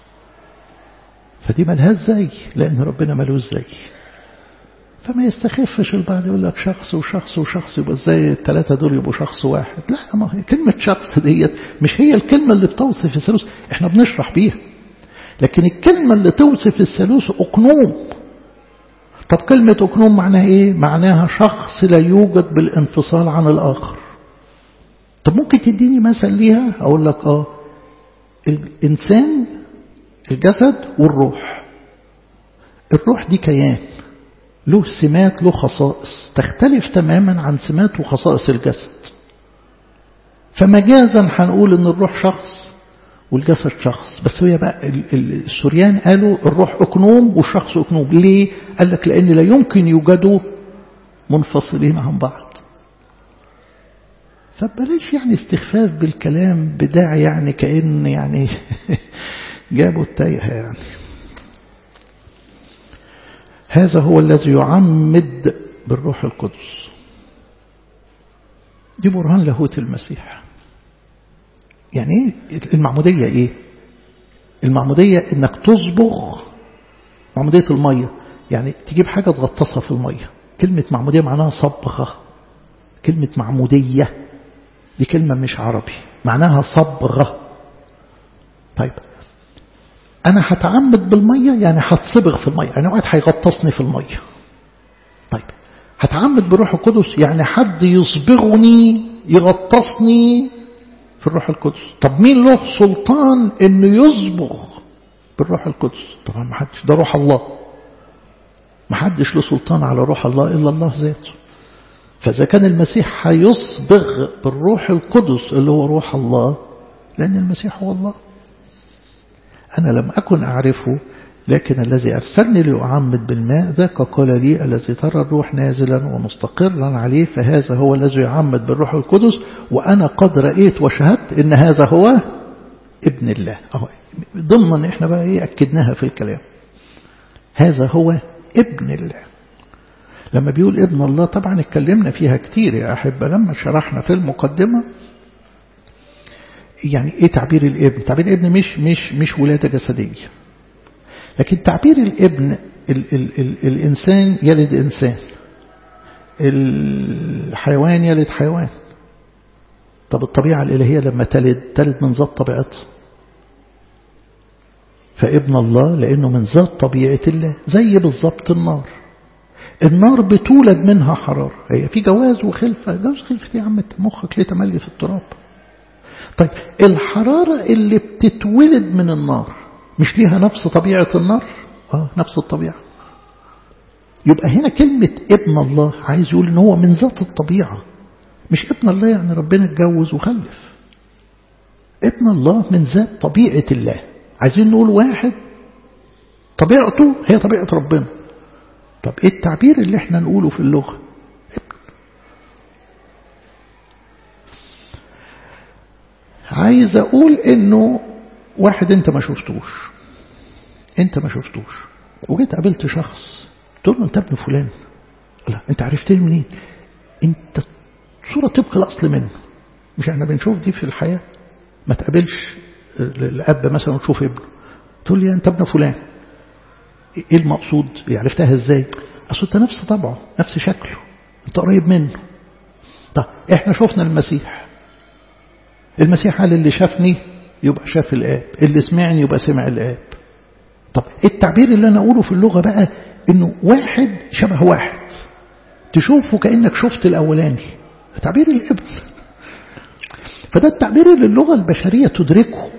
فدي ملهاش زي، لأن ربنا ملوش زي. فما يستخفش البعض يقول لك شخص وشخص وشخص يبقى ازاي الثلاثة دول يبقوا شخص واحد. لا، ما هي كلمة شخص ديت مش هي الكلمة اللي بتوصف الثالوث، احنا بنشرح بيها، لكن الكلمة اللي توصف الثالوث أقنوم. طب كلمة أقنوم معناها ايه؟ معناها شخص لا يوجد بالانفصال عن الآخر. طب ممكن تديني مثل ليها؟ أقول لك اه الإنسان، الجسد والروح. الروح دي كيان له سمات، له خصائص تختلف تماما عن سمات وخصائص الجسد. فمجازا هنقول ان الروح شخص والجسد شخص، بس هي بقى السوريان قالوا الروح أقنوم والشخص أقنوم. ليه؟ قال لك لأن لا يمكن يوجدوا منفصلين عن بعض. فبلاش يعني استخفاف بالكلام بداعي يعني كأن يعني جابوا التايهة يعني. هذا هو الذي يعمد بالروح القدس. دي برهان لاهوت المسيح. يعني ايه المعمودية؟ ايه المعمودية؟ انك تصبغ، معمودية المية يعني تجيب حاجة تغطسها في المية. كلمة معمودية معناها صبغة. كلمة معمودية دي كلمة مش عربي، معناها صبغة. طيب أنا هتعمد بالمية يعني هتصبغ في المية، يعني واحد هيغطسني في المية. طيب هتعمد بالروح القدس يعني حد يصبغني يغطسني في الروح القدس. طب مين له سلطان إنه يصبغ بالروح القدس؟ طبعا ما حدش، ده روح الله. ما حدش له سلطان على روح الله إلا الله ذاته. فإذا كان المسيح هيصبغ بالروح القدس اللي هو روح الله، لأن المسيح هو الله. أنا لم أكن أعرفه، لكن الذي أرسلني لأعمد بالماء ذاك قال لي الذي ترى الروح نازلا ومستقرا عليه فهذا هو الذي يعمد بالروح القدس وأنا قد رأيت وشهدت إن هذا هو ابن الله. أهو ضمن إحنا بقى إيه أكدناها في الكلام، هذا هو ابن الله. لما بيقول ابن الله طبعا اتكلمنا فيها كتير يا أحبة لما شرحنا في المقدمة. يعني ايه تعبير الابن؟ تعبير الابن مش مش مش ولادة جسدية، لكن تعبير الابن ال ال ال الإنسان يلد إنسان، الحيوان يلد حيوان. طب الطبيعة الإلهية لما تلد تلد من ذات طبيعته. فابن الله لأنه من ذات طبيعة الله، زي بالضبط النار. النار بتولد منها حرارة. هي في جواز وخلفة. جواز خلفة يا عم مخك ليه تملي في التراب؟ طيب الحرارة اللي بتتولد من النار مش ليها نفس طبيعة النار؟ آه نفس الطبيعة. يبقى هنا كلمة ابن الله عايز يقول ان هو من ذات الطبيعة. مش ابن الله يعني ربنا اتجوز وخلف. ابن الله من ذات طبيعة الله. عايزين نقول واحد طبيعته هي طبيعة ربنا. طب ايه التعبير اللي احنا نقوله في اللغة؟ عايز اقول انه واحد انت ما شفتوش انت ما شفتوش وجيت قابلت شخص تقول له انت ابن فلان. لا انت عرفتني منين؟ انت صورة طبق الاصل منه. مش احنا بنشوف دي في الحياة؟ ما تقابلش الاب مثلا وتشوف ابنه تقول لي انت ابن فلان. ايه المقصود؟ عرفتها ازاي؟ اصل انت نفس طبعه نفس شكله انت قريب منه. طب احنا شفنا المسيح. المسيح قال اللي شافني يبقى شاف الآب، اللي سمعني يبقى سمع الآب. طب التعبير اللي أنا أقوله في اللغة بقى إنه واحد شبه واحد تشوفه كأنك شفت الأولاني، تعبير الابن. فده التعبير اللي اللغة البشرية تدركه.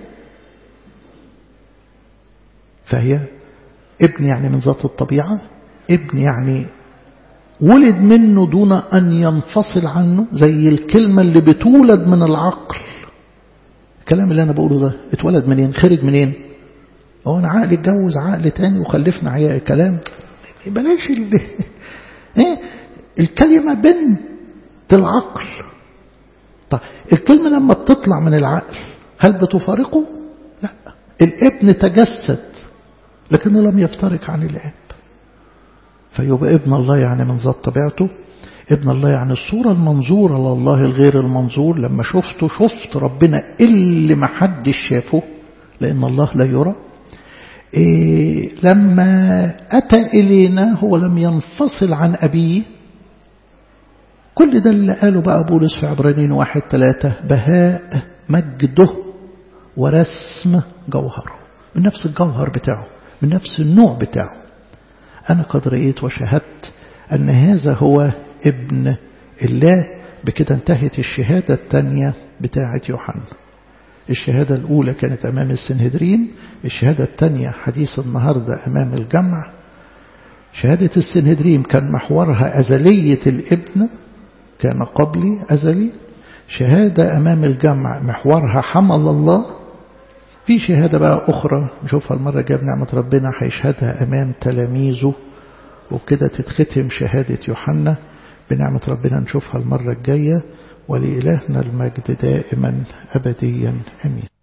فهي ابن يعني من ذات الطبيعة، ابن يعني ولد منه دون أن ينفصل عنه، زي الكلمة اللي بتولد من العقل. الكلام اللي أنا بقوله ده اتولد منين؟ خرج منين؟ هو أنا عقلي اتجوز عقل تاني وخلفنا عياء؟ كلام بلاش ال... ايه الكلمة بنت العقل. طيب الكلمة لما بتطلع من العقل هل بتفارقه؟ لا، الابن تجسد لكنه لم يفترق عن الاب. فيبقى ابن الله يعني من ذات طبيعته، ابن الله يعني الصورة المنظورة لله الغير المنظور. لما شفته شفت ربنا اللي ما حدش شافه لأن الله لا يرى. إيه لما أتى إلينا هو لم ينفصل عن أبيه. كل ده اللي قاله بقى بولس في عبرانيين واحد ثلاثة، بهاء مجده ورسم جوهره، من نفس الجوهر بتاعه، من نفس النوع بتاعه. أنا قد رأيت وشهدت أن هذا هو ابن الله. بكده انتهت الشهادة الثانية بتاعة يوحنا. الشهادة الأولى كانت أمام السنهدرين، الشهادة الثانية حديث النهاردة أمام الجمع. شهادة السنهدرين كان محورها أزلية الابن، كان قبلي أزلي. شهادة أمام الجمع محورها حمل الله. في شهادة بقى أخرى نشوفها المرة الجاية بنعمة ربنا، هيشهدها أمام تلاميذه، وبكده تتختم شهادة يوحنا بنعمة ربنا. نشوفها المرة الجاية، ولإلهنا المجد دائما أبديا آمين.